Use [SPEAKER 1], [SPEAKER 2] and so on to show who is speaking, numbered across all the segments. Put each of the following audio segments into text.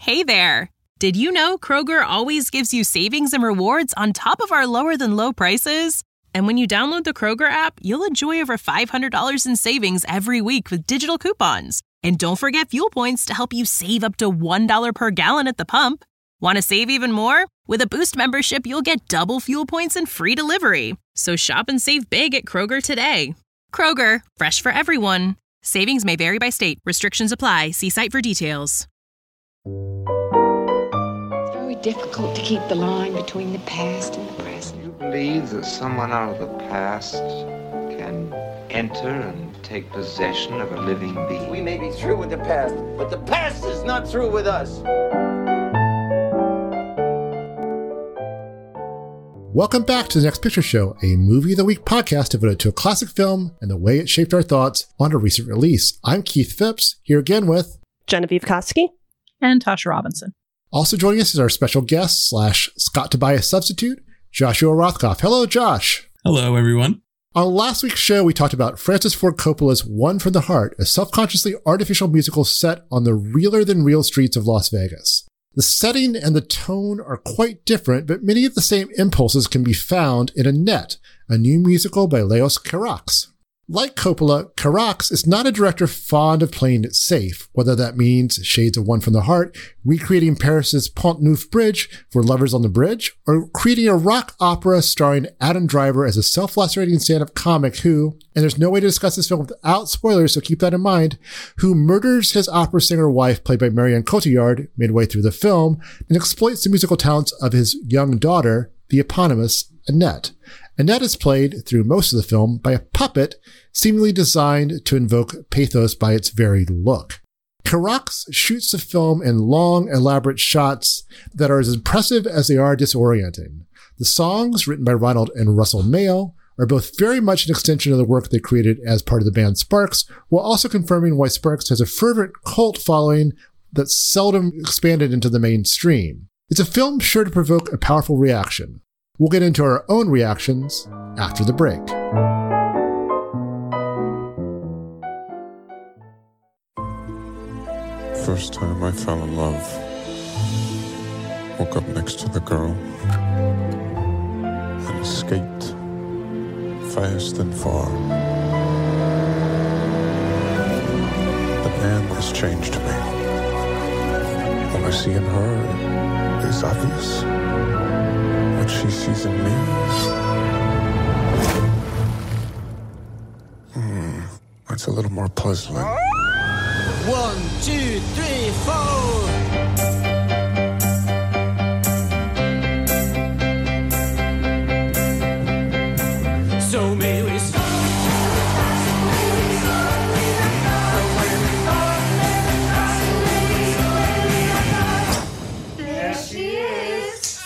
[SPEAKER 1] Hey there! Did you know Kroger always gives you savings and rewards on top of our lower-than-low prices? And when you download the Kroger app, you'll enjoy over $500 in savings every week with digital coupons. And don't forget fuel points to help you save up to $1 per gallon at the pump. Want to save even more? With a Boost membership, you'll get double fuel points and free delivery. So shop and save big at Kroger today. Kroger, fresh for everyone. Savings may vary by state. Restrictions apply. See site for details.
[SPEAKER 2] It's very difficult to keep the line between the past and the present.
[SPEAKER 3] You believe that someone out of the past can enter and take possession of a living being?
[SPEAKER 4] We may be through with the past, but the past is not through with us.
[SPEAKER 5] Welcome back to The Next Picture Show, a Movie of the Week podcast devoted to a classic film and the way it shaped our thoughts on a recent release. I'm Keith Phipps, here again with
[SPEAKER 6] Genevieve Koski
[SPEAKER 7] and Tasha Robinson.
[SPEAKER 5] Also joining us is our special guest / Scott Tobias substitute, Joshua Rothkopf. Hello, Josh.
[SPEAKER 8] Hello, everyone.
[SPEAKER 5] On last week's show, we talked about Francis Ford Coppola's One from the Heart, a self-consciously artificial musical set on the realer-than-real streets of Las Vegas. The setting and the tone are quite different, but many of the same impulses can be found in Annette, a new musical by Leos Carax. Like Coppola, Carax is not a director fond of playing it safe, whether that means shades of One from the Heart, recreating Paris's Pont Neuf Bridge for Lovers on the Bridge, or creating a rock opera starring Adam Driver as a self-lacerating stand-up comic who, and there's no way to discuss this film without spoilers, so keep that in mind, who murders his opera singer wife, played by Marianne Cotillard, midway through the film, and exploits the musical talents of his young daughter, the eponymous Annette. Annette is played through most of the film by a puppet seemingly designed to invoke pathos by its very look. Carax shoots the film in long, elaborate shots that are as impressive as they are disorienting. The songs, written by Ronald and Russell Mayo, are both very much an extension of the work they created as part of the band Sparks, while also confirming why Sparks has a fervent cult following that's seldom expanded into the mainstream. It's a film sure to provoke a powerful reaction. We'll get into our own reactions after the break.
[SPEAKER 9] First time I fell in love. Woke up next to the girl and escaped fast and far. The man has changed me. What I see in her is obvious. What she sees in me. It's a little more puzzling.
[SPEAKER 4] 1, 2, 3, 4. So may we start.
[SPEAKER 2] There she is.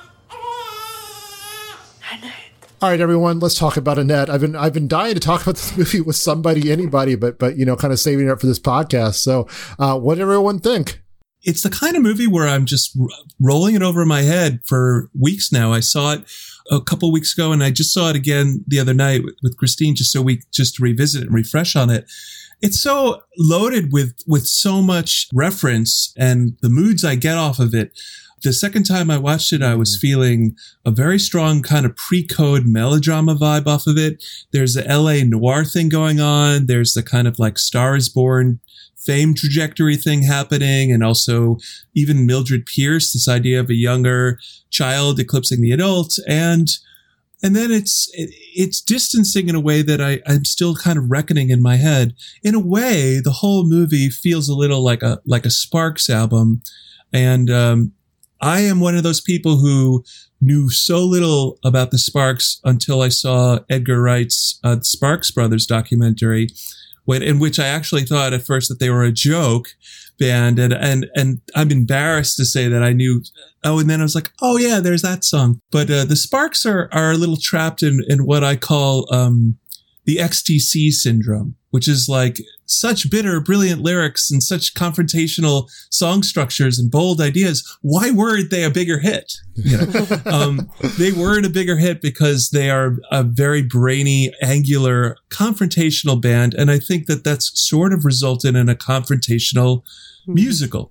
[SPEAKER 5] All right, everyone, let's talk about Annette. I've been dying to talk about this movie with somebody, anybody, but kind of saving it up for this podcast. So, what did everyone think?
[SPEAKER 8] It's the kind of movie where I'm just rolling it over my head for weeks now. I saw it a couple weeks ago, and I just saw it again the other night with Christine, just to revisit it and refresh on it. It's so loaded with so much reference, and the moods I get off of it. The second time I watched it, I was feeling a very strong kind of pre-code melodrama vibe off of it. There's the LA noir thing going on. There's the kind of like Star is Born fame trajectory thing happening. And also even Mildred Pierce, this idea of a younger child eclipsing the adult. And then it's distancing in a way that I'm still kind of reckoning in my head. In a way, the whole movie feels a little like a Sparks album. And, I am one of those people who knew so little about the Sparks until I saw Edgar Wright's Sparks Brothers documentary, in which I actually thought at first that they were a joke band. And I'm embarrassed to say that I knew. Oh, and then I was like, oh yeah, there's that song. But the Sparks are a little trapped in what I call the XTC syndrome, which is like such bitter, brilliant lyrics and such confrontational song structures and bold ideas. Why weren't they a bigger hit? You know, they weren't a bigger hit because they are a very brainy, angular, confrontational band. And I think that that's sort of resulted in a confrontational musical.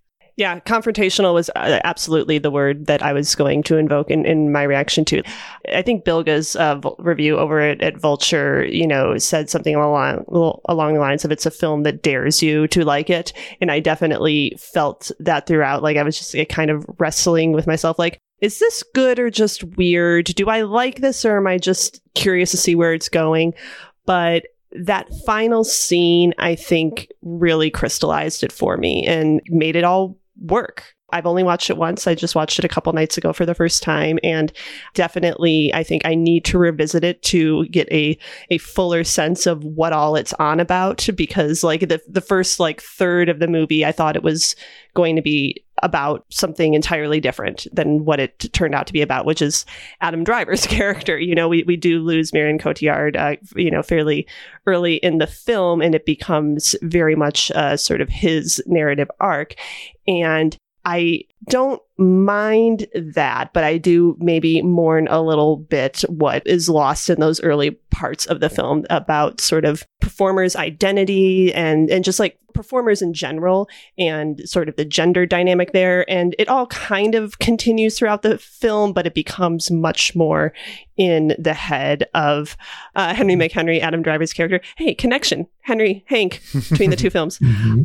[SPEAKER 6] Yeah, confrontational was absolutely the word that I was going to invoke in my reaction to it. I think Bilge's review over at Vulture, said something along the lines of it's a film that dares you to like it. And I definitely felt that throughout. Like I was just kind of wrestling with myself, like, is this good or just weird? Do I like this or am I just curious to see where it's going? But that final scene, I think, really crystallized it for me and made it all work. I've only watched it once. I just watched it a couple nights ago for the first time. And definitely, I think I need to revisit it to get a fuller sense of what all it's on about. Because like the first third of the movie, I thought it was going to be about something entirely different than what it turned out to be about, which is Adam Driver's character. We do lose Marion Cotillard, fairly early in the film, and it becomes very much sort of his narrative arc. And I don't mind that, but I do maybe mourn a little bit what is lost in those early parts of the film about sort of performers' identity and just like performers in general and sort of the gender dynamic there. And it all kind of continues throughout the film, but it becomes much more in the head of Henry McHenry, Adam Driver's character. Hey, connection, Henry, Hank, between the two films.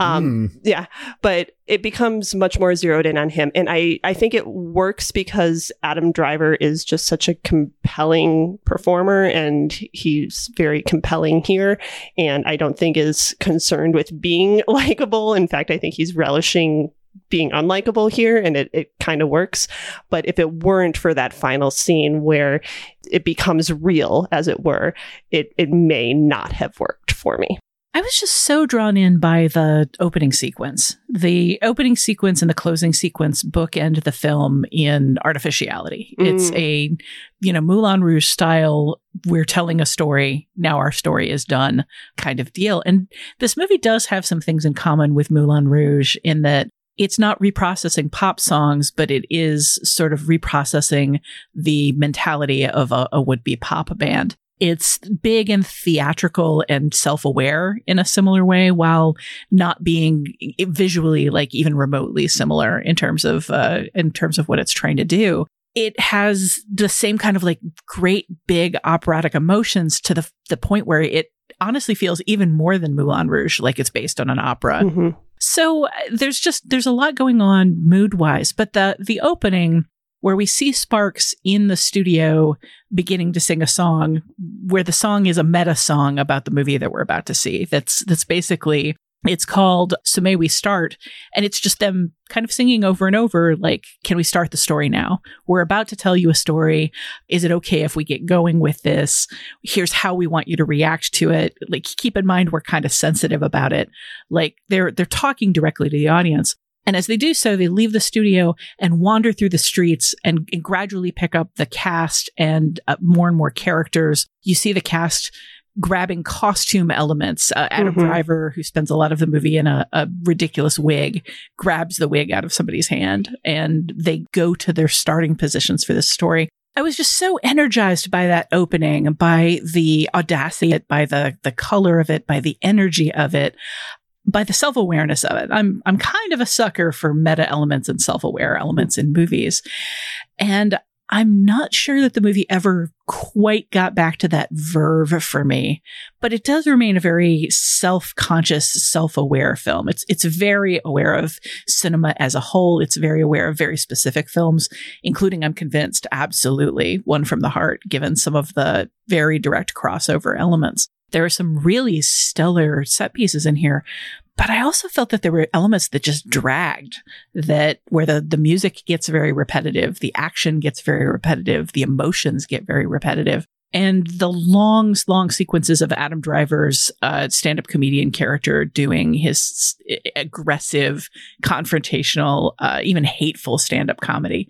[SPEAKER 6] Yeah, but it becomes much more zeroed in on him. And I think it works because Adam Driver is just such a compelling performer and he's very compelling here. And I don't think is concerned with being likable. In fact, I think he's relishing being unlikable here, and it kind of works. But if it weren't for that final scene where it becomes real, as it were, it may not have worked for me.
[SPEAKER 7] I was just so drawn in by the opening sequence. The opening sequence and the closing sequence bookend the film in artificiality. It's a, Moulin Rouge style, we're telling a story, now our story is done kind of deal. And this movie does have some things in common with Moulin Rouge in that it's not reprocessing pop songs, but it is sort of reprocessing the mentality of a would-be pop band. It's big and theatrical and self-aware in a similar way, while not being visually even remotely similar in terms of what it's trying to do. It has the same kind of great big operatic emotions to the point where it honestly feels even more than Moulin Rouge like it's based on an opera. Mm-hmm. So there's a lot going on mood-wise, but the opening, where we see Sparks in the studio beginning to sing a song, where the song is a meta song about the movie that we're about to see. That's basically, it's called So May We Start, and it's just them kind of singing over and over, can we start the story now? We're about to tell you a story. Is it okay if we get going with this? Here's how we want you to react to it. Keep in mind, we're kind of sensitive about it. They're talking directly to the audience. And as they do so, they leave the studio and wander through the streets and gradually pick up the cast and more characters. You see the cast grabbing costume elements. Adam Driver, who spends a lot of the movie in a ridiculous wig, grabs the wig out of somebody's hand, and they go to their starting positions for this story. I was just so energized by that opening, by the audacity, by the color of it, by the energy of it, by the self-awareness of it. I'm kind of a sucker for meta elements and self-aware elements in movies. And I'm not sure that the movie ever quite got back to that verve for me, but it does remain a very self-conscious, self-aware film. It's very aware of cinema as a whole. It's very aware of very specific films, including, I'm convinced, absolutely One from the Heart, given some of the very direct crossover elements. There are some really stellar set pieces in here, but I also felt that there were elements that just dragged, where the music gets very repetitive, the action gets very repetitive, the emotions get very repetitive. And the long sequences of Adam Driver's stand-up comedian character doing his aggressive, confrontational, even hateful stand-up comedy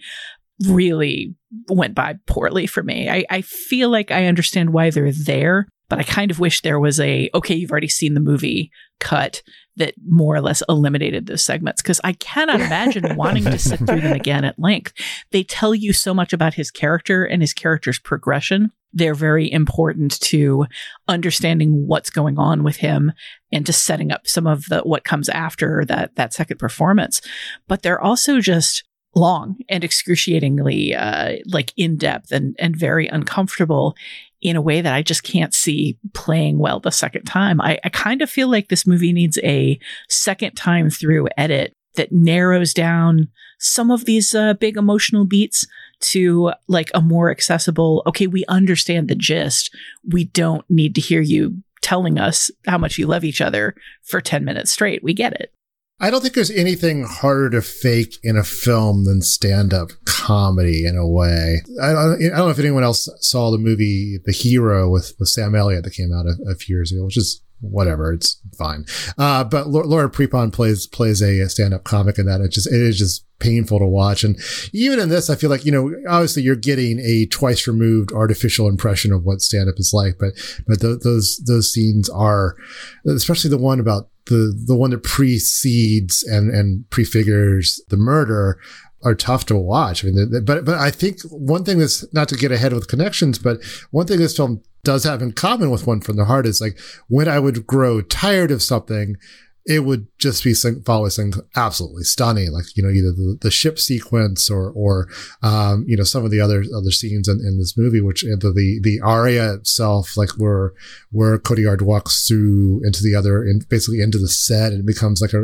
[SPEAKER 7] really went by poorly for me. I feel like I understand why they're there, but I kind of wish there was okay, you've already seen the movie cut that more or less eliminated those segments, because I cannot imagine wanting to sit through them again at length. They tell you so much about his character and his character's progression They're very important to understanding what's going on with him and to setting up some of what comes after that second performance. But they're also just long and excruciatingly like in depth and very uncomfortable in a way that I just can't see playing well the second time. I kind of feel like this movie needs a second time through edit that narrows down some of these big emotional beats to like a more accessible, okay, we understand the gist. We don't need to hear you telling us how much you love each other for 10 minutes straight. We get it.
[SPEAKER 5] I don't think there's anything harder to fake in a film than stand-up comedy in a way. I don't know if anyone else saw the movie The Hero with Sam Elliott that came out a few years ago, which is whatever. It's fine. But Laura Prepon plays a stand-up comic in that. It is just painful to watch. And even in this, I feel like, obviously you're getting a twice removed artificial impression of what stand-up is like. But those scenes are, especially the one about the one that precedes and prefigures the murder, are tough to watch. I mean, but I think one thing that's, not to get ahead with connections, but one thing this film does have in common with One from the Heart is like when I would grow tired of something, it would just be following things absolutely stunning, like either the ship sequence or some of the other scenes in this movie, which the aria itself, like where Cotillard walks through basically into the set, and it becomes like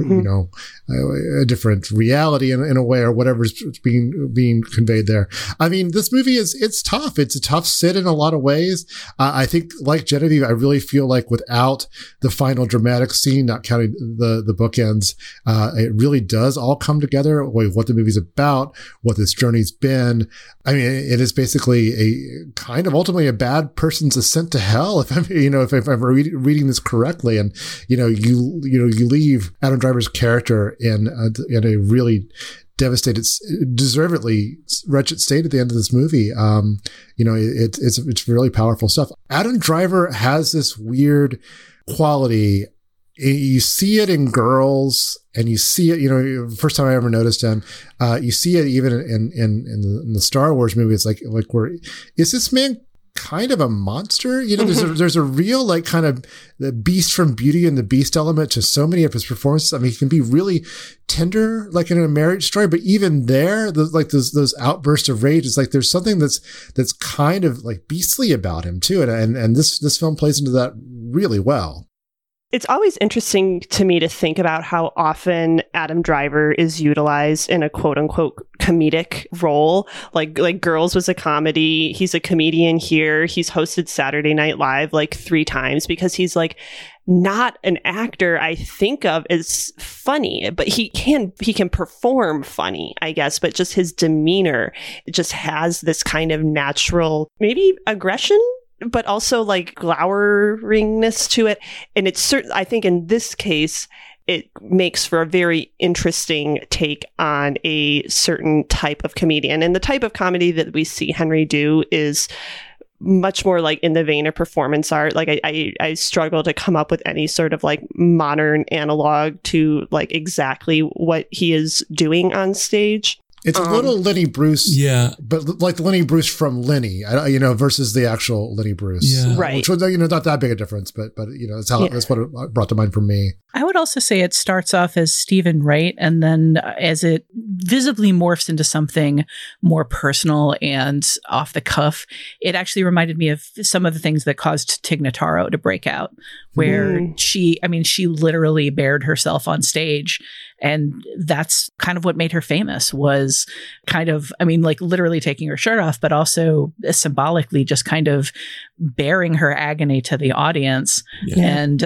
[SPEAKER 5] a different reality in a way, or whatever's being conveyed there. I mean, this movie it's tough. It's a tough sit in a lot of ways. I think, like Genevieve, I really feel like without the final dramatic scene, not counting the bookends, it really does all come together. What the movie's about, what this journey's been. I mean, it is basically a kind of ultimately a bad person's ascent to hell. If I'm reading this correctly, and you leave Adam Driver's character in a really devastated, deservedly wretched state at the end of this movie. It's really powerful stuff. Adam Driver has this weird quality. You see it in Girls, and you see it, first time I ever noticed him, you see it even in the Star Wars movie. It's like where is this man kind of a monster? There's a real like kind of the Beast from Beauty and the Beast element to so many of his performances. I mean, he can be really tender, like in a marriage story, but even there, those outbursts of rage, it's like there's something that's kind of like beastly about him too, and this film plays into that really well.
[SPEAKER 6] It's always interesting to me to think about how often Adam Driver is utilized in a quote unquote comedic role. Like Girls was a comedy. He's a comedian here. He's hosted Saturday Night Live like 3 times because he's like not an actor I think of as funny, but he can perform funny, I guess, but just his demeanor just has this kind of natural, maybe aggression, but also like gloweringness to it. And it's certain, I think in this case, it makes for a very interesting take on a certain type of comedian. And the type of comedy that we see Henry do is much more like in the vein of performance art. Like I struggle to come up with any sort of like modern analog to like exactly what he is doing on stage.
[SPEAKER 5] It's a little Lenny Bruce,
[SPEAKER 8] yeah,
[SPEAKER 5] but like Lenny Bruce from Lenny, versus the actual Lenny Bruce,
[SPEAKER 6] yeah, right?
[SPEAKER 5] Which was not that big a difference, but that's what it brought to mind for me.
[SPEAKER 7] I would also say it starts off as Stephen Wright, and then as it visibly morphs into something more personal and off the cuff, it actually reminded me of some of the things that caused Tig Notaro to break out, where she literally bared herself on stage. And that's kind of what made her famous, was kind of, literally taking her shirt off, but also symbolically just kind of bearing her agony to the audience. Yeah. And,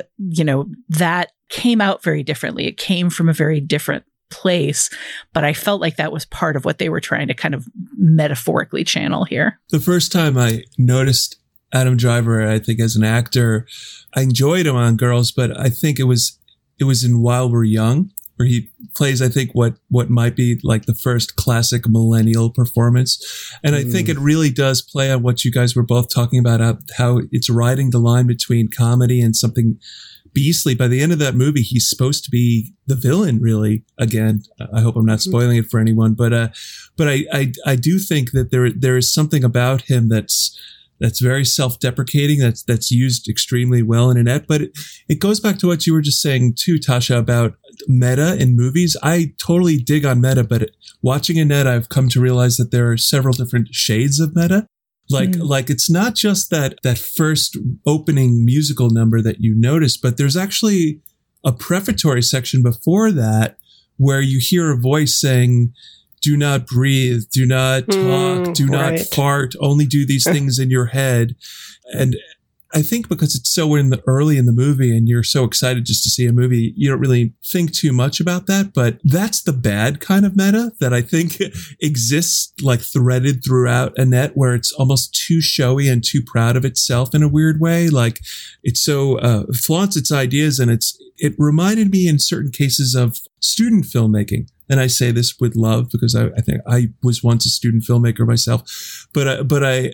[SPEAKER 7] that came out very differently. It came from a very different place, but I felt like that was part of what they were trying to kind of metaphorically channel here.
[SPEAKER 8] The first time I noticed Adam Driver, I think as an actor, I enjoyed him on Girls, but I think it was in While We're Young, where he plays, I think, what might be like the first classic millennial performance. And I think it really does play on what you guys were both talking about, how it's riding the line between comedy and something beastly. By the end of that movie, he's supposed to be the villain, really. Again, I hope I'm not spoiling it for anyone, but I do think that there is something about him that's that's very self-deprecating, that's used extremely well in Annette. But it goes back to what you were just saying too, Tasha, about meta in movies. I totally dig on meta, but watching Annette, I've come to realize that there are several different shades of meta. Like it's not just that first opening musical number that you notice, but there's actually a prefatory section before that where you hear a voice saying, do not breathe, do not talk, do not fart, only do these things in your head. And I think because it's so early in the movie and you're so excited just to see a movie, you don't really think too much about that. But that's the bad kind of meta that I think exists, like threaded throughout Annette, where it's almost too showy and too proud of itself in a weird way. Like it's so flaunts its ideas, and it reminded me in certain cases of student filmmaking. And I say this with love because I think I was once a student filmmaker myself, but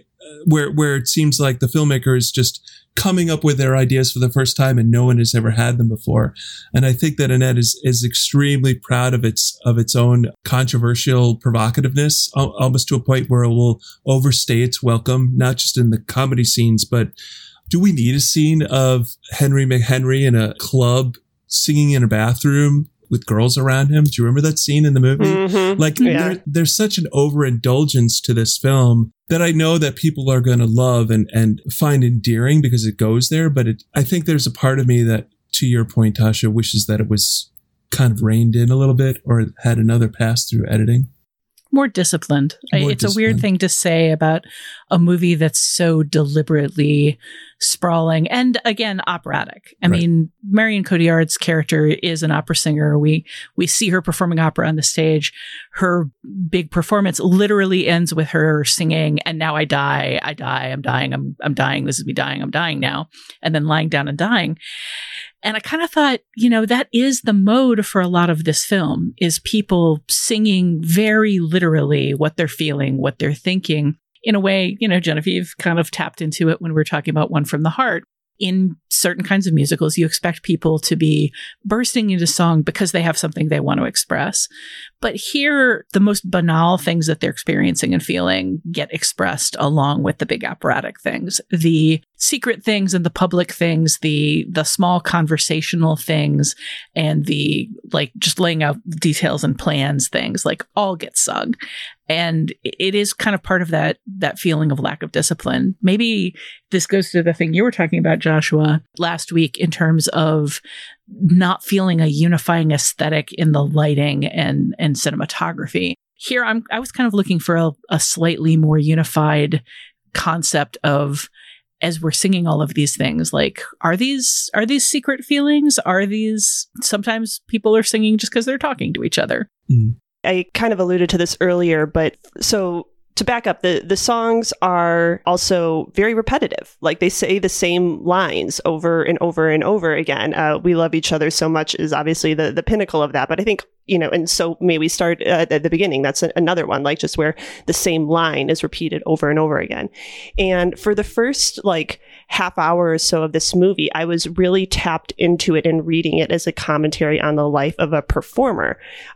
[SPEAKER 8] where it seems like the filmmaker is just coming up with their ideas for the first time and no one has ever had them before. And I think that Annette is extremely proud of its own controversial provocativeness, almost to a point where it will overstay its welcome, not just in the comedy scenes, but do we need a scene of Henry McHenry in a club singing in a bathroom with girls around him? Do you remember that scene in the movie? Mm-hmm. Like there's such an overindulgence to this film that I know that people are going to love and find endearing because it goes there. But I think there's a part of me that, to your point, Tasha, wishes that it was kind of reined in a little bit or had another pass through editing.
[SPEAKER 7] More disciplined. It's a weird thing to say about a movie that's so deliberately sprawling and, again, operatic. I mean, Marion Cotillard's character is an opera singer. We see her performing opera on the stage. Her big performance literally ends with her singing, "And now I die, I'm dying, I'm dying, this is me dying, I'm dying now," and then lying down and dying. And I kind of thought, that is the mode for a lot of this film, is people singing very literally what they're feeling, what they're thinking. In a way, Genevieve kind of tapped into it when we were talking about One from the Heart. In certain kinds of musicals, you expect people to be bursting into song because they have something they want to express. But here, the most banal things that they're experiencing and feeling get expressed along with the big operatic things. The secret things and the public things, the small conversational things, and the just laying out details and plans things, all get sung. And it is kind of part of that feeling of lack of discipline. Maybe this goes to the thing you were talking about, Joshua, last week in terms of not feeling a unifying aesthetic in the lighting and cinematography. Here, I was kind of looking for a slightly more unified concept of, as we're singing all of these things, are these secret feelings? Are these, sometimes people are singing just because they're talking to each other?
[SPEAKER 6] Mm. I kind of alluded to this earlier, but so to back up, the songs are also very repetitive. They say the same lines over and over and over again. "We love each other so much" is obviously the pinnacle of that. But I think, and so maybe we start at the beginning. That's another one, just where the same line is repeated over and over again. And for the first half hour or so of this movie, I was really tapped into it and reading it as a commentary on the life of a performer,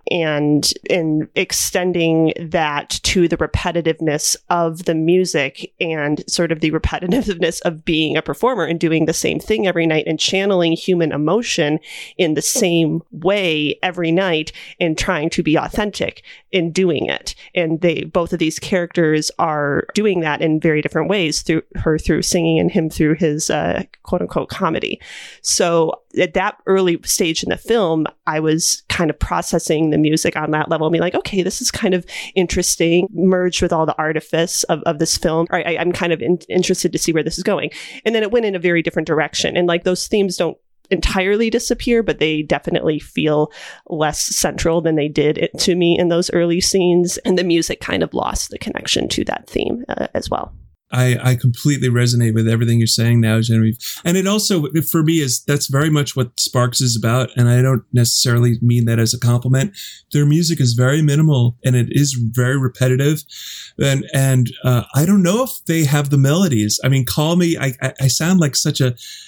[SPEAKER 6] and in extending that to the repetitiveness of the music and sort of the repetitiveness of being a performer and doing the same thing every night and channeling human emotion in the same way every night and trying to be authentic in doing it. And both of these characters are doing that in very different ways, through singing and him through his quote unquote comedy. So at that early stage in the film, I was kind of processing the music on that level and being like, okay, this is kind of interesting, merged with all the artifice of this film. I'm kind of interested to see where this is going. And then it went in a very different direction. And those themes don't entirely disappear, but they definitely feel less central than they did to me in those early scenes. And the music kind of lost the connection to that theme as well.
[SPEAKER 8] I completely resonate with everything you're saying now, Genevieve. And it also, for me, that's very much what Sparks is about. And I don't necessarily mean that as a compliment. Their music is very minimal and it is very repetitive. And I don't know if they have the melodies. I mean, call me, I sound like such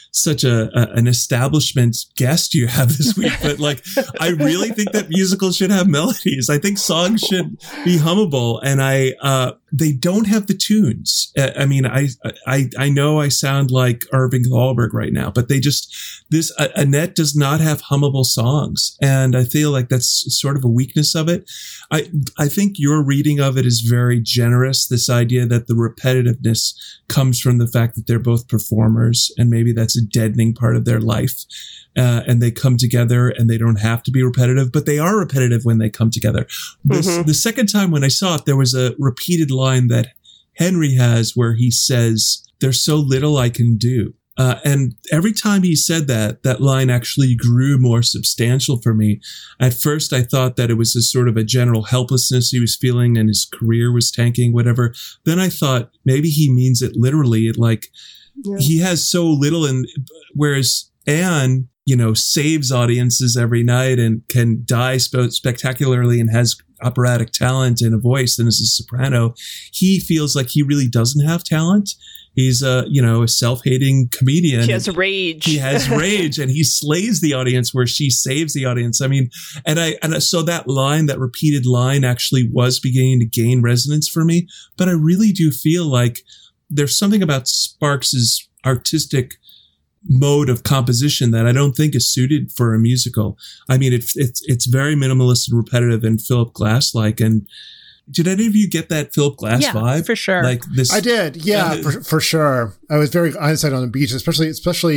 [SPEAKER 8] an establishment guest you have this week, but I really think that musicals should have melodies. I think songs should be hummable. And they don't have the tunes. I mean, I know I sound like Irving Thalberg right now, but Annette does not have hummable songs. And I feel like that's sort of a weakness of it. I think your reading of it is very generous. This idea that the repetitiveness comes from the fact that they're both performers, and maybe that's a deadening part of their life. And they come together and they don't have to be repetitive, but they are repetitive when they come together. The second time when I saw it, there was a repeated line that Henry has where he says, "There's so little I can do." And every time he said that line actually grew more substantial for me. At first, I thought that it was a sort of a general helplessness he was feeling and his career was tanking, whatever. Then I thought maybe he means it literally. He has so little, and whereas Anne, saves audiences every night and can die spectacularly and has operatic talent and a voice and is a soprano, he feels like he really doesn't have talent. He's a self-hating comedian.
[SPEAKER 6] He has rage.
[SPEAKER 8] He has rage, and he slays the audience where she saves the audience. I mean, so that line, that repeated line, actually was beginning to gain resonance for me. But I really do feel like there's something about Sparks's artistic mode of composition that I don't think is suited for a musical. I mean, it's very minimalist and repetitive and Philip Glass-like. And did any of you get that Philip Glass vibe?
[SPEAKER 7] For sure.
[SPEAKER 8] Like this,
[SPEAKER 5] I did. Yeah, for sure. I was very Einstein on the beach, especially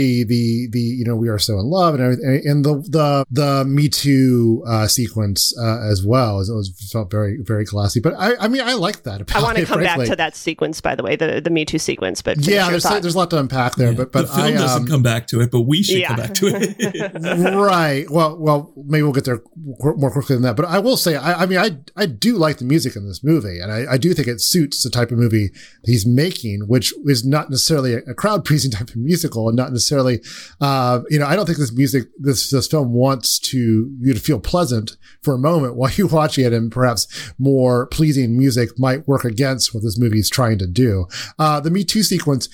[SPEAKER 5] the We Are So in Love and everything, and the Me Too sequence as well. It felt very, very classy. But I mean, I like that.
[SPEAKER 6] I want to come back to that sequence, by the way, the Me Too sequence. But
[SPEAKER 5] there's a lot to unpack there.
[SPEAKER 8] Yeah.
[SPEAKER 5] But
[SPEAKER 8] the film doesn't come back to it, but we should come back to it.
[SPEAKER 5] Right. Well, maybe we'll get there more quickly than that. But I will say, I do like the music in this movie, and I do think it suits the type of movie he's making, which is not necessarily a crowd pleasing type of musical, and not necessarily, I don't think this film wants you to feel pleasant for a moment while you're watching it, and perhaps more pleasing music might work against what this movie is trying to do. The Me Too sequence,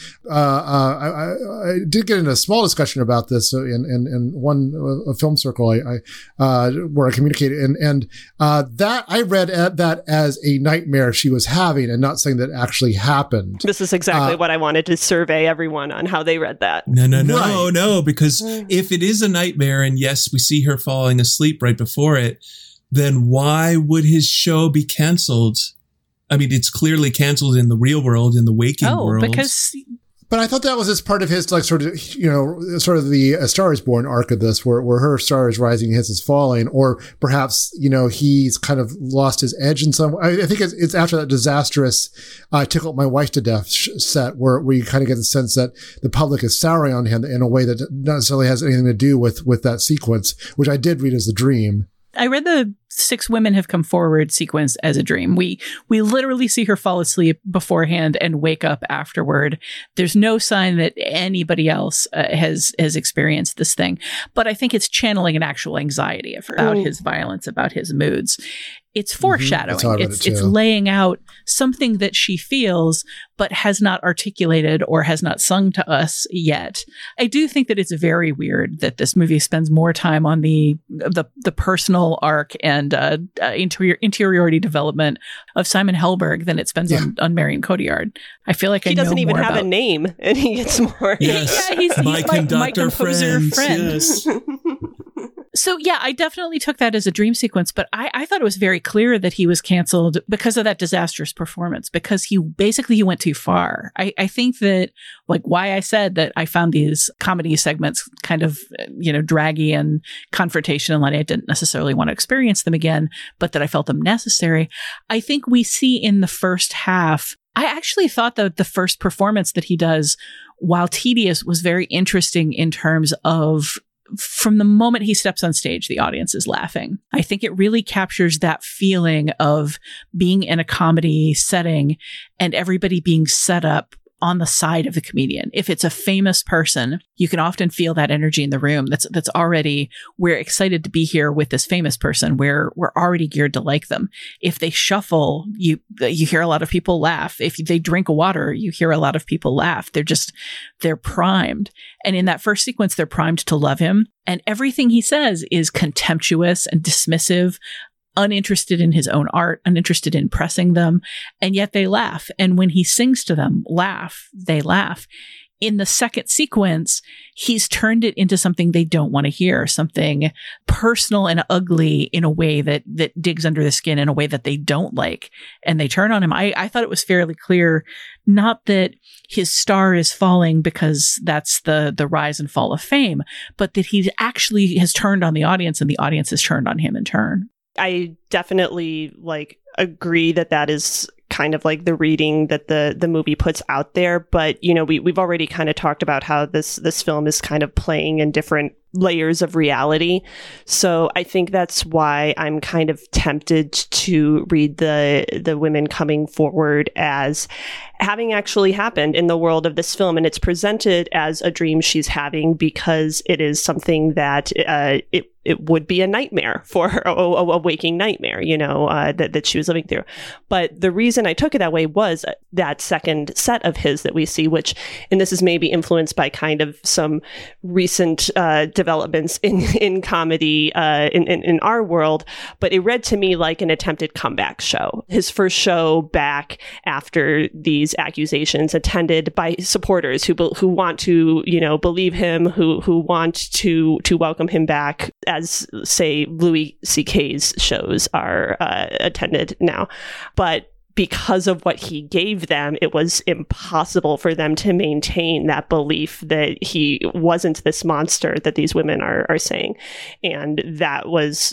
[SPEAKER 5] I did get into a small discussion about this in one film circle where I communicated, and that I read that as a nightmare she was having, and not something that actually happened.
[SPEAKER 6] This is exactly what I wanted to survey everyone on how they read that.
[SPEAKER 8] No, because if it is a nightmare, and yes, we see her falling asleep right before it, then why would his show be canceled? I mean, it's clearly canceled in the real world, in the waking world.
[SPEAKER 5] But I thought that was as part of his, sort of the A Star Is Born arc of this, where her star is rising, his is falling, or perhaps, he's kind of lost his edge in some way. I think it's after that disastrous Tickled My Wife to Death set where you kind of get the sense that the public is souring on him in a way that not necessarily has anything to do with that sequence, which I did read as a dream.
[SPEAKER 7] I read the 6 women have come forward sequence as a dream. We literally see her fall asleep beforehand and wake up afterward. There's no sign that anybody else has experienced this thing. But I think it's channeling an actual anxiety about his violence, about his moods. It's foreshadowing. It's laying out something that she feels but has not articulated or has not sung to us yet. I do think that it's very weird that this movie spends more time on the personal arc and interiority development of Simon Helberg than it spends on Marion Cotillard. I feel like
[SPEAKER 6] he doesn't even have a name, and he gets more.
[SPEAKER 8] Yes,
[SPEAKER 7] he's
[SPEAKER 8] my conductor friend.
[SPEAKER 7] Yes. So yeah, I definitely took that as a dream sequence, but I thought it was very clear that he was canceled because of that disastrous performance, because he went too far. I think that, like, why I said that I found these comedy segments kind of, draggy and confrontational, and I didn't necessarily want to experience them again, but that I felt them necessary. I think we see in the first half, I actually thought that the first performance that he does, while tedious, was very interesting in terms of, from the moment he steps on stage, the audience is laughing. I think it really captures that feeling of being in a comedy setting and everybody being set up on the side of the comedian. If it's a famous person, you can often feel that energy in the room. That's already, we're excited to be here with this famous person. We're already geared to like them. If they shuffle, you hear a lot of people laugh. If they drink water, you hear a lot of people laugh. They're primed. And in that first sequence, they're primed to love him. And everything he says is contemptuous and dismissive uninterested in his own art, uninterested in pressing them, and yet they laugh. And when he sings to them, they laugh. In the second sequence, he's turned it into something they don't want to hear, something personal and ugly in a way that digs under the skin in a way that they don't like. And they turn on him. I thought it was fairly clear, not that his star is falling because that's the rise and fall of fame, but that he actually has turned on the audience and the audience has turned on him in turn.
[SPEAKER 6] I definitely agree that is kind of like the reading that the movie puts out there. But, we've already kind of talked about how this film is kind of playing in different layers of reality. So I think that's why I'm kind of tempted to read the women coming forward as having actually happened in the world of this film. And it's presented as a dream she's having because it is something that it would be a nightmare for her, a waking nightmare, that she was living through. But the reason I took it that way was that second set of his that we see, and this is maybe influenced by kind of some recent developments in comedy in our world, but it read to me like an attempted comeback show. His first show back after these accusations, attended by supporters who want to believe him, who want to welcome him back, as say Louis C.K.'s shows are attended now. But because of what he gave them, it was impossible for them to maintain that belief that he wasn't this monster that these women are saying. And that was,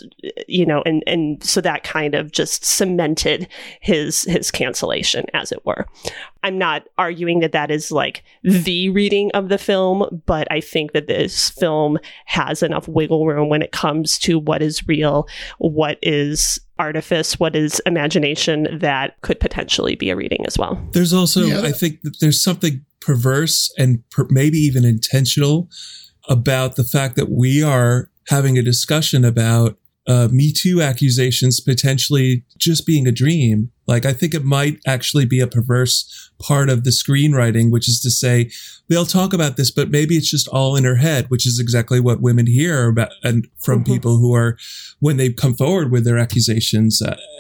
[SPEAKER 6] and so that kind of just cemented his cancellation, as it were. I'm not arguing that is like the reading of the film, but I think that this film has enough wiggle room when it comes to what is real, what is artifice, what is imagination, that could potentially be a reading as well.
[SPEAKER 8] There's also, I think that there's something perverse and maybe even intentional about the fact that we are having a discussion about Me Too accusations potentially just being a dream. Like, I think it might actually be a perverse part of the screenwriting, which is to say, they'll talk about this, but maybe it's just all in her head, which is exactly what women hear about and from people who are, when they come forward with their accusations.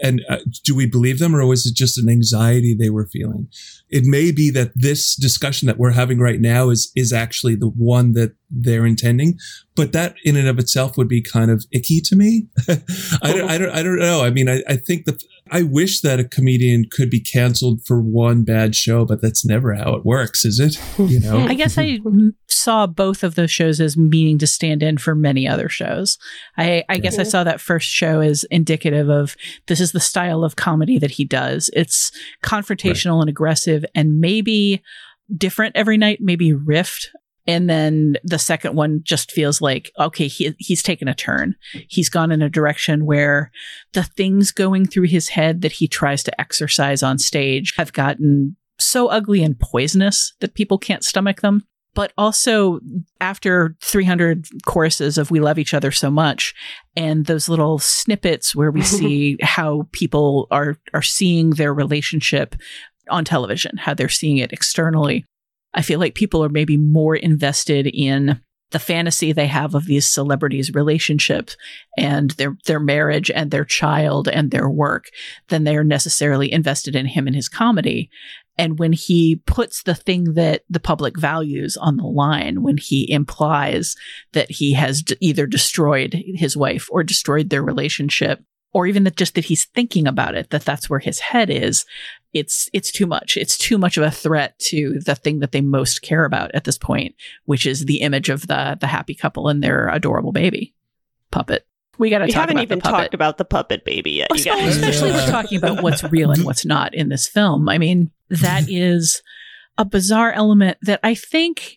[SPEAKER 8] Do we believe them, or was it just an anxiety they were feeling? It may be that this discussion that we're having right now is actually the one that they're intending, but that in and of itself would be kind of icky to me. I don't know. I mean, I think I wish that a comedian could be canceled for one bad show, but that's never how it works, is it?
[SPEAKER 7] I guess I saw both of those shows as meaning to stand in for many other shows. I guess I saw that first show as indicative of this is the style of comedy that he does. It's confrontational and aggressive and maybe different every night, maybe riffed. And then the second one just feels like, okay, he's taken a turn. He's gone in a direction where the things going through his head that he tries to exercise on stage have gotten so ugly and poisonous that people can't stomach them. But also, after 300 choruses of We Love Each Other So Much, and those little snippets where we see how people are seeing their relationship on television, how they're seeing it externally, I feel like people are maybe more invested in the fantasy they have of these celebrities' relationships and their marriage and their child and their work than they are necessarily invested in him and his comedy. And when he puts the thing that the public values on the line, when he implies that he has either destroyed his wife or destroyed their relationship, or even that he's thinking about it, that's where his head is, it's too much. It's too much of a threat to the thing that they most care about at this point, which is the image of the happy couple and their adorable baby puppet. We got to talk about the puppet. We haven't even
[SPEAKER 6] talked about the puppet baby yet, you guys.
[SPEAKER 7] Especially we're talking about what's real and what's not in this film. I mean, that is a bizarre element that I think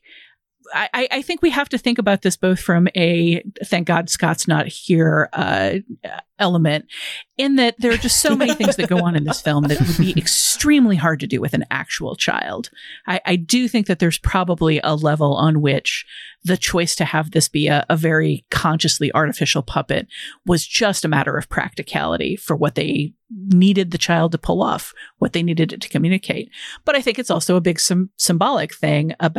[SPEAKER 7] we have to think about this both from a thank God Scott's not here element, in that there are just so many things that go on in this film that would be extremely hard to do with an actual child. I do think that there's probably a level on which the choice to have this be a very consciously artificial puppet was just a matter of practicality for what they needed the child to pull off, what they needed it to communicate. But I think it's also a big symbolic thing about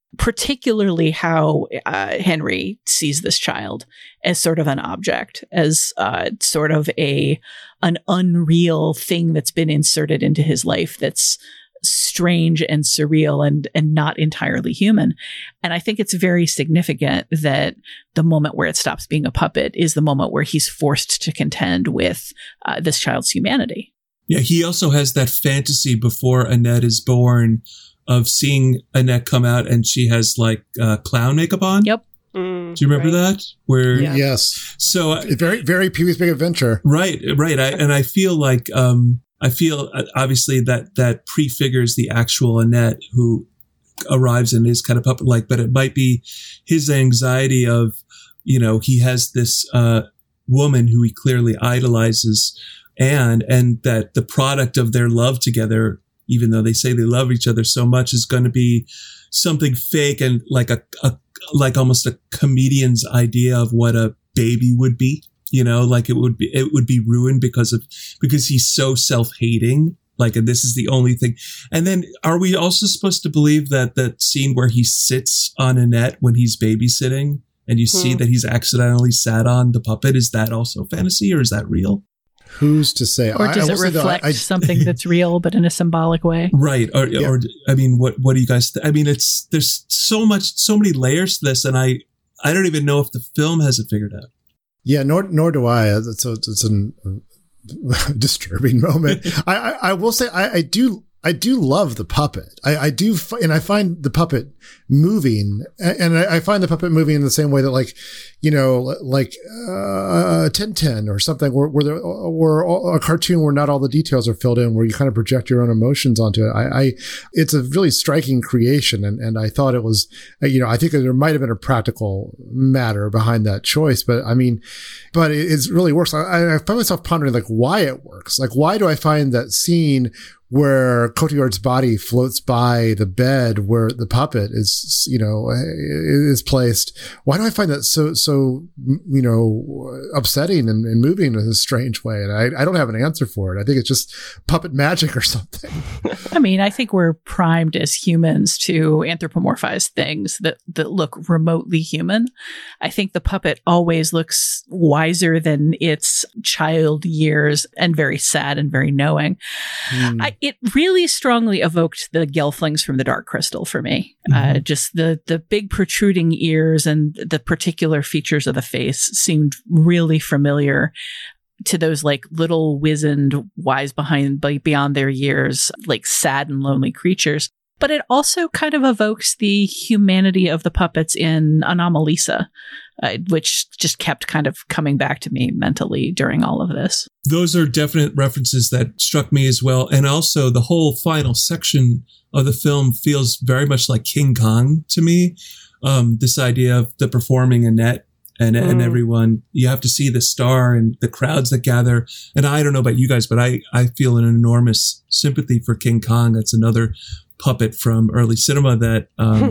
[SPEAKER 7] particularly how Henry sees this child as sort of an object, as sort of an unreal thing that's been inserted into his life that's strange and surreal and not entirely human. And I think it's very significant that the moment where it stops being a puppet is the moment where he's forced to contend with this child's humanity.
[SPEAKER 8] Yeah, he also has that fantasy before Annette is born of seeing Annette come out and she has like clown makeup on.
[SPEAKER 7] Yep.
[SPEAKER 8] Do you remember that? Where
[SPEAKER 5] Yes.
[SPEAKER 8] So
[SPEAKER 5] very, very Pee-wee's Big Adventure.
[SPEAKER 8] Right. I feel like obviously that prefigures the actual Annette who arrives and is kind of puppet-like, but it might be his anxiety of, he has this woman who he clearly idolizes, and that the product of their love together, even though they say they love each other so much, is going to be something fake and like like almost a comedian's idea of what a baby would be. Like it would be ruined because he's so self-hating. Like, and this is the only thing. And then are we also supposed to believe that scene where he sits on Annette when he's babysitting and you see that he's accidentally sat on the puppet? Is that also fantasy or is that real?
[SPEAKER 5] Who's to say?
[SPEAKER 7] Or does it reflect something that's real, but in a symbolic way?
[SPEAKER 8] Right. Or I mean, what do you guys I mean, there's so many layers to this, and I don't even know if the film has it figured out.
[SPEAKER 5] Yeah, nor do I. So it's a disturbing moment. I will say I do love the puppet. I do, and I find the puppet moving, and I find the puppet moving in the same way that like Tintin or something where a cartoon where not all the details are filled in, where you kind of project your own emotions onto it. It's a really striking creation, and I thought it was, I think there might have been a practical matter behind that choice, but it really works. I find myself pondering like why it works. Like, why do I find that scene where Cotillard's body floats by the bed where the puppet is placed? Why do I find that so upsetting and moving in a strange way? And I don't have an answer for it. I think it's just puppet magic or something.
[SPEAKER 7] I mean, I think we're primed as humans to anthropomorphize things that look remotely human. I think the puppet always looks wiser than its child years and very sad and very knowing. It really strongly evoked the Gelflings from the Dark Crystal for me. Just the big protruding ears and the particular features of the face seemed really familiar to those like little wizened, wise beyond their years, like sad and lonely creatures. But it also kind of evokes the humanity of the puppets in Anomalisa, which just kept kind of coming back to me mentally during all of this.
[SPEAKER 8] Those are definite references that struck me as well. And also the whole final section of the film feels very much like King Kong to me. This idea of the performing Annette and everyone, you have to see the star and the crowds that gather. And I don't know about you guys, but I feel an enormous sympathy for King Kong. That's another puppet from early cinema that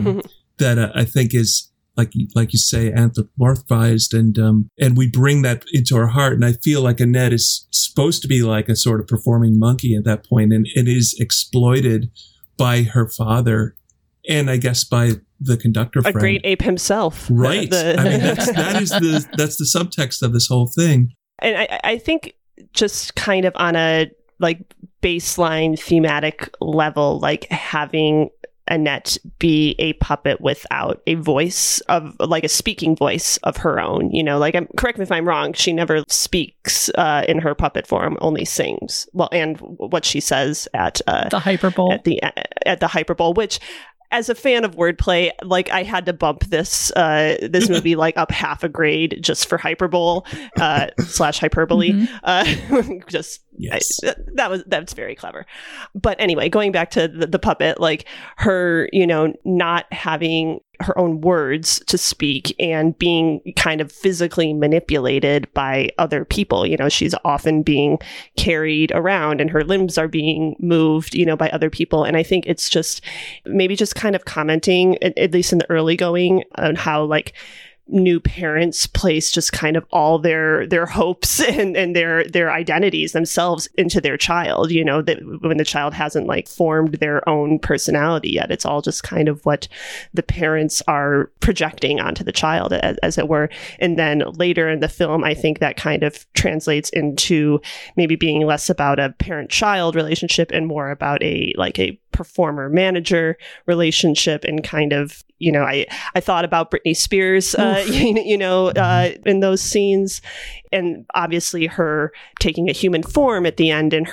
[SPEAKER 8] I think is like you say, anthropomorphized, and we bring that into our heart. And I feel like Annette is supposed to be like a sort of performing monkey at that point, and it is exploited by her father, and I guess by the conductor friend.
[SPEAKER 6] A great ape himself.
[SPEAKER 8] Right. I mean, that's the subtext of this whole thing.
[SPEAKER 6] And I think just kind of on a like baseline thematic level, like having Annette be a puppet without a voice of like a speaking voice of her own, like correct me if I'm wrong. She never speaks in her puppet form, only sings. Well, and what she says at
[SPEAKER 7] the Hyperbole
[SPEAKER 6] at the Hyperbole, which, as a fan of wordplay, like I had to bump this movie like up half a grade just for Hyperbole / hyperbole. Just yes. That's very clever. But anyway, going back to the puppet, like her, not having her own words to speak and being kind of physically manipulated by other people. She's often being carried around and her limbs are being moved, by other people. And I think it's just maybe just kind of commenting, at least in the early going, on how like new parents place just kind of all their hopes and their identities themselves into their child, you know, that when the child hasn't like formed their own personality yet. It's all just kind of what the parents are projecting onto the child, as it were. And then later in the film, I think that kind of translates into maybe being less about a parent-child relationship and more about a performer-manager relationship. And kind of, you know, I thought about Britney Spears, in those scenes, and obviously her taking a human form at the end, and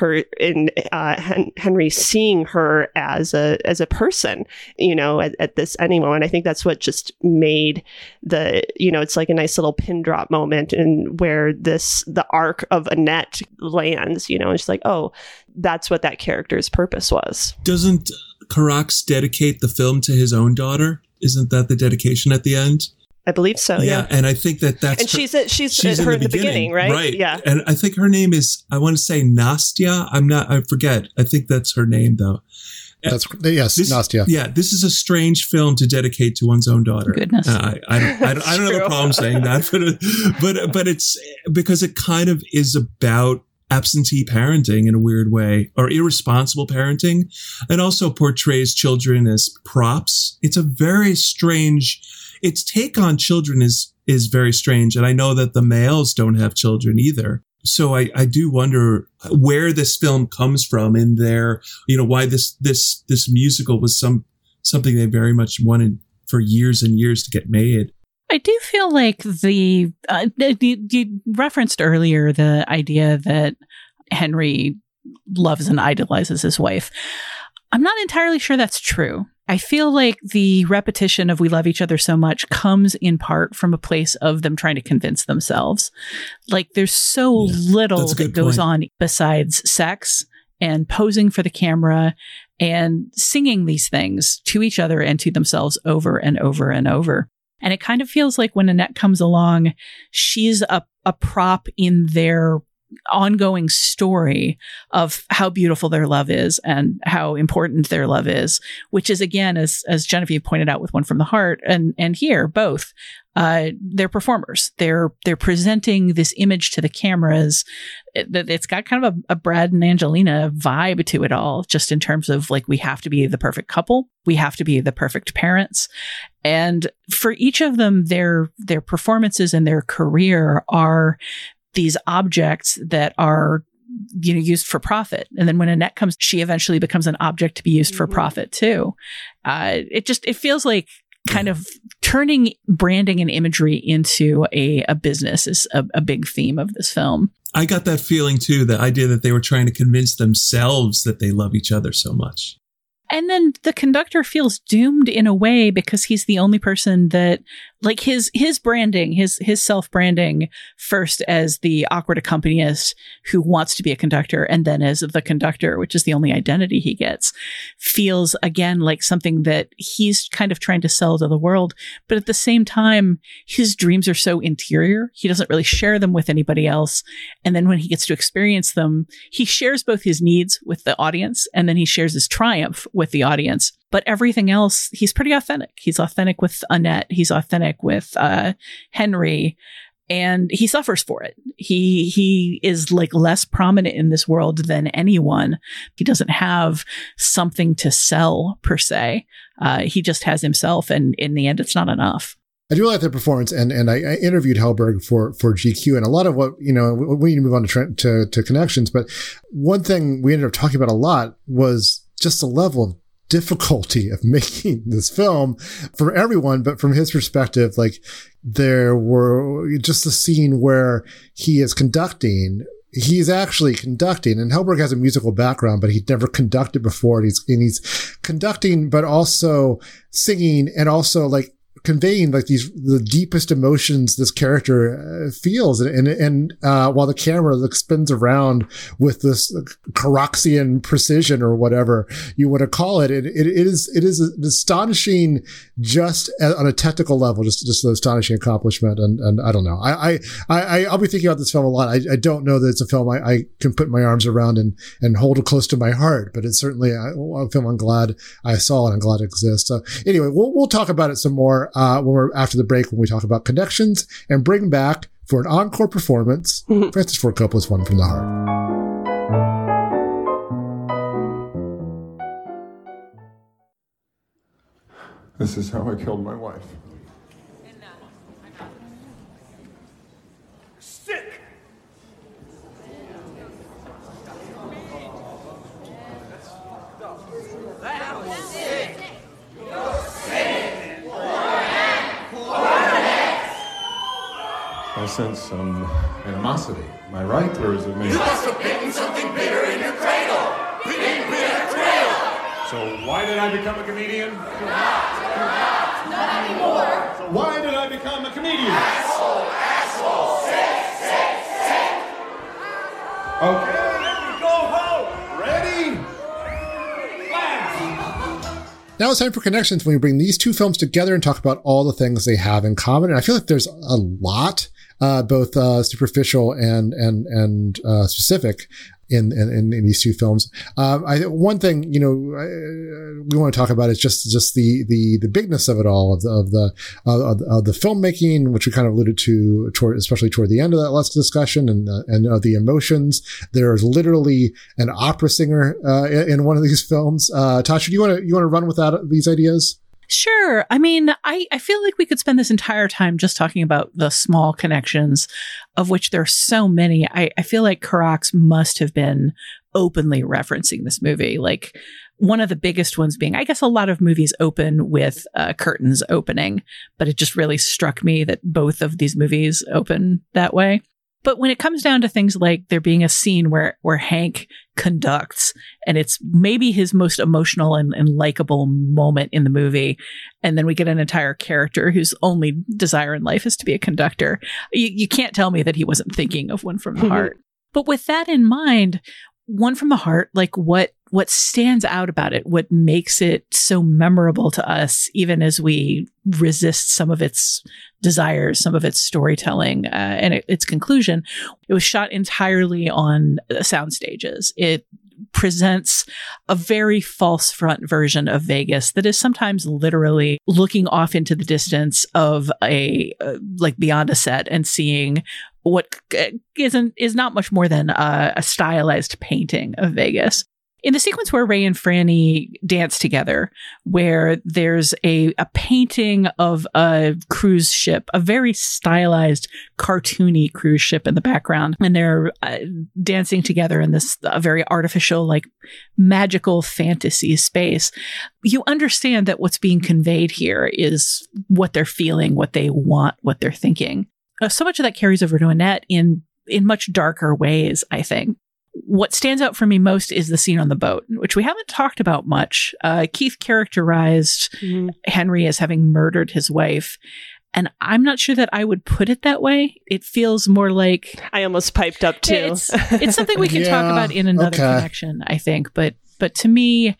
[SPEAKER 6] Henry seeing her as a person, you know, at this ending moment. I think that's what just made it's like a nice little pin drop moment, and where the arc of Annette lands, you know, and she's like, oh, that's what that character's purpose was.
[SPEAKER 8] Doesn't Carax dedicate the film to his own daughter? Isn't that the dedication at the end?
[SPEAKER 6] I believe so. Yeah.
[SPEAKER 8] And I think that's
[SPEAKER 6] and she's her in the beginning, right?
[SPEAKER 8] Right.
[SPEAKER 6] Yeah.
[SPEAKER 8] And I think her name is, I want to say Nastya. I forget. I think that's her name though.
[SPEAKER 5] Nastya.
[SPEAKER 8] Yeah, this is a strange film to dedicate to one's own daughter.
[SPEAKER 7] Goodness.
[SPEAKER 8] I don't have a problem saying that, but it's because it kind of is about absentee parenting in a weird way, or irresponsible parenting, and also portrays children as props. It's a very strange, its take on children is very strange. And I know that the males don't have children either. So I do wonder where this film comes from in their, you know, why this musical was something they very much wanted for years and years to get made.
[SPEAKER 7] I do feel like you referenced earlier the idea that Henry loves and idolizes his wife. I'm not entirely sure that's true. I feel like the repetition of "we love each other so much" comes in part from a place of them trying to convince themselves. Like there's so little that goes on besides sex and posing for the camera and singing these things to each other and to themselves over and over and over. And it kind of feels like when Annette comes along, she's a prop in their ongoing story of how beautiful their love is and how important their love is, which is, again, as Genevieve pointed out with One from the Heart and here, both, they're performers. They're presenting this image to the cameras. It's got kind of a Brad and Angelina vibe to it all, just in terms of like, we have to be the perfect couple. We have to be the perfect parents. And for each of them, their performances and their career are these objects that are, you know, used for profit. And then when Annette comes, she eventually becomes an object to be used for profit too. It feels like kind of turning branding and imagery into a business is a big theme of this film.
[SPEAKER 8] I got that feeling too, the idea that they were trying to convince themselves that they love each other so much.
[SPEAKER 7] And then the conductor feels doomed in a way because he's the only person that, like, his branding, his self-branding first as the awkward accompanist who wants to be a conductor, and then as the conductor, which is the only identity he gets, feels again like something that he's kind of trying to sell to the world. But at the same time, his dreams are so interior. He doesn't really share them with anybody else. And then when he gets to experience them, he shares both his needs with the audience, and then he shares his triumph with the audience. But everything else, he's pretty authentic. He's authentic with Annette. He's authentic with Henry, and he suffers for it. He is like less prominent in this world than anyone. He doesn't have something to sell per se. He just has himself, and in the end, it's not enough.
[SPEAKER 5] I do like their performance, and I interviewed Helberg for GQ, and a lot of what, you know, we need to move on to connections, but one thing we ended up talking about a lot was just the level of difficulty of making this film for everyone, but from his perspective, like there were just the scene where he is conducting. He's actually conducting, and Helberg has a musical background, but he'd never conducted before. And he's conducting, but also singing, and also like conveying like the deepest emotions this character feels, and while the camera spins around with this Caraxian precision or whatever you want to call it, it is an astonishing, just on a technical level, just an astonishing accomplishment. And I don't know, I'll be thinking about this film a lot. I don't know that it's a film I can put my arms around and hold it close to my heart, but it's certainly a film I'm glad I saw and I'm glad it exists. So anyway, we'll talk about it some more. after the break when we talk about connections and bring back for an encore performance Francis Ford Coppola's One from the Heart.
[SPEAKER 9] This is how I killed my wife.
[SPEAKER 10] Sick! That was sick! You're sick!
[SPEAKER 9] I sense some animosity. Am I right, or is it me?
[SPEAKER 10] You must have bitten something bitter in your cradle! Bitten bitter cradle!
[SPEAKER 9] So why did I become a comedian?
[SPEAKER 10] You're not anymore!
[SPEAKER 9] So why did I become a comedian?
[SPEAKER 10] Asshole! Sick!
[SPEAKER 9] Okay, let me go home. Ready? Laugh.
[SPEAKER 5] Now it's time for connections when we bring these two films together and talk about all the things they have in common. And I feel like there's a lot, both superficial and specific in these two films. One thing, we want to talk about is just the bigness of it all, of the filmmaking, which we kind of alluded to especially toward the end of that last discussion, and of the emotions. There's literally an opera singer in one of these films. Tasha, do you want to run with these ideas?
[SPEAKER 7] Sure. I mean, I feel like we could spend this entire time just talking about the small connections, of which there are so many. I feel like Carax must have been openly referencing this movie. Like, one of the biggest ones being, I guess a lot of movies open with curtains opening, but it just really struck me that both of these movies open that way. But when it comes down to things like there being a scene where Hank conducts, and it's maybe his most emotional and likable moment in the movie, and then we get an entire character whose only desire in life is to be a conductor, you can't tell me that he wasn't thinking of One from the Heart. But with that in mind, One from the Heart, like what stands out about it, what makes it so memorable to us, even as we resist some of its desires, some of its storytelling, and its conclusion, it was shot entirely on sound stages. It presents a very false front version of Vegas that is sometimes literally looking off into the distance of like beyond a set and seeing what is not much more than a stylized painting of Vegas. In the sequence where Ray and Franny dance together, where there's a painting of a cruise ship, a very stylized, cartoony cruise ship in the background, and they're dancing together in this very artificial, like magical fantasy space, you understand that what's being conveyed here is what they're feeling, what they want, what they're thinking. So much of that carries over to Annette in much darker ways, I think. What stands out for me most is the scene on the boat, which we haven't talked about much. Keith characterized Henry as having murdered his wife, and I'm not sure that I would put it that way. It feels more like...
[SPEAKER 6] I almost piped up too.
[SPEAKER 7] It's something we can talk about in another connection, I think. But to me...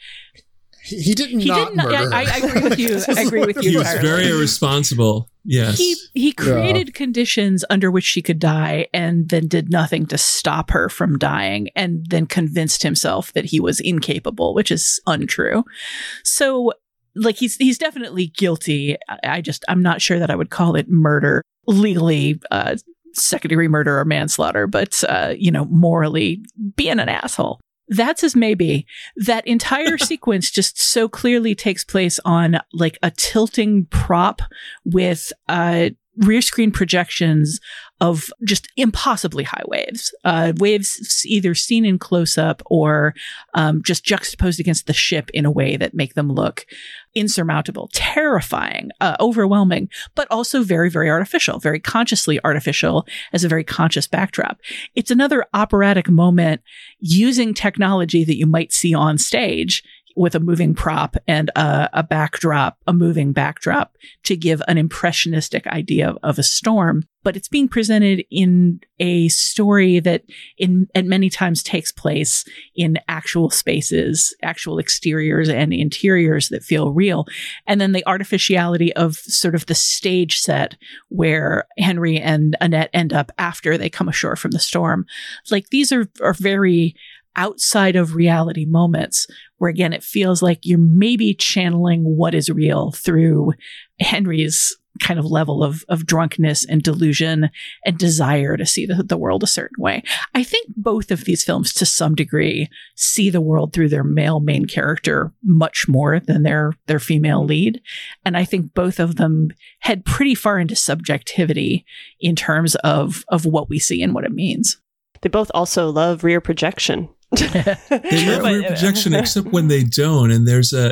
[SPEAKER 5] He didn't murder.
[SPEAKER 7] I agree with you. I agree with you.
[SPEAKER 8] He was very irresponsible. Yes.
[SPEAKER 7] He created conditions under which she could die and then did nothing to stop her from dying, and then convinced himself that he was incapable, which is untrue. So, like, he's definitely guilty. I'm not sure that I would call it murder legally, second-degree murder or manslaughter, but morally being an asshole. That's as maybe. That entire sequence just so clearly takes place on like a tilting prop with rear screen projections of just impossibly high waves. Waves either seen in close up or just juxtaposed against the ship in a way that make them look insurmountable, terrifying, overwhelming, but also very, very artificial, very consciously artificial as a very conscious backdrop. It's another operatic moment using technology that you might see on stage with a moving prop and a backdrop, a moving backdrop, to give an impressionistic idea of a storm. But it's being presented in a story that at many times takes place in actual spaces, actual exteriors and interiors that feel real. And then the artificiality of sort of the stage set where Henry and Annette end up after they come ashore from the storm. Like, these are very outside of reality moments where, again, it feels like you're maybe channeling what is real through Henry's kind of level of drunkenness and delusion and desire to see the world a certain way. I think both of these films, to some degree, see the world through their male main character much more than their female lead. And I think both of them head pretty far into subjectivity in terms of what we see and what it means.
[SPEAKER 6] They both also love rear projection.
[SPEAKER 8] They love rear projection, except when they don't. And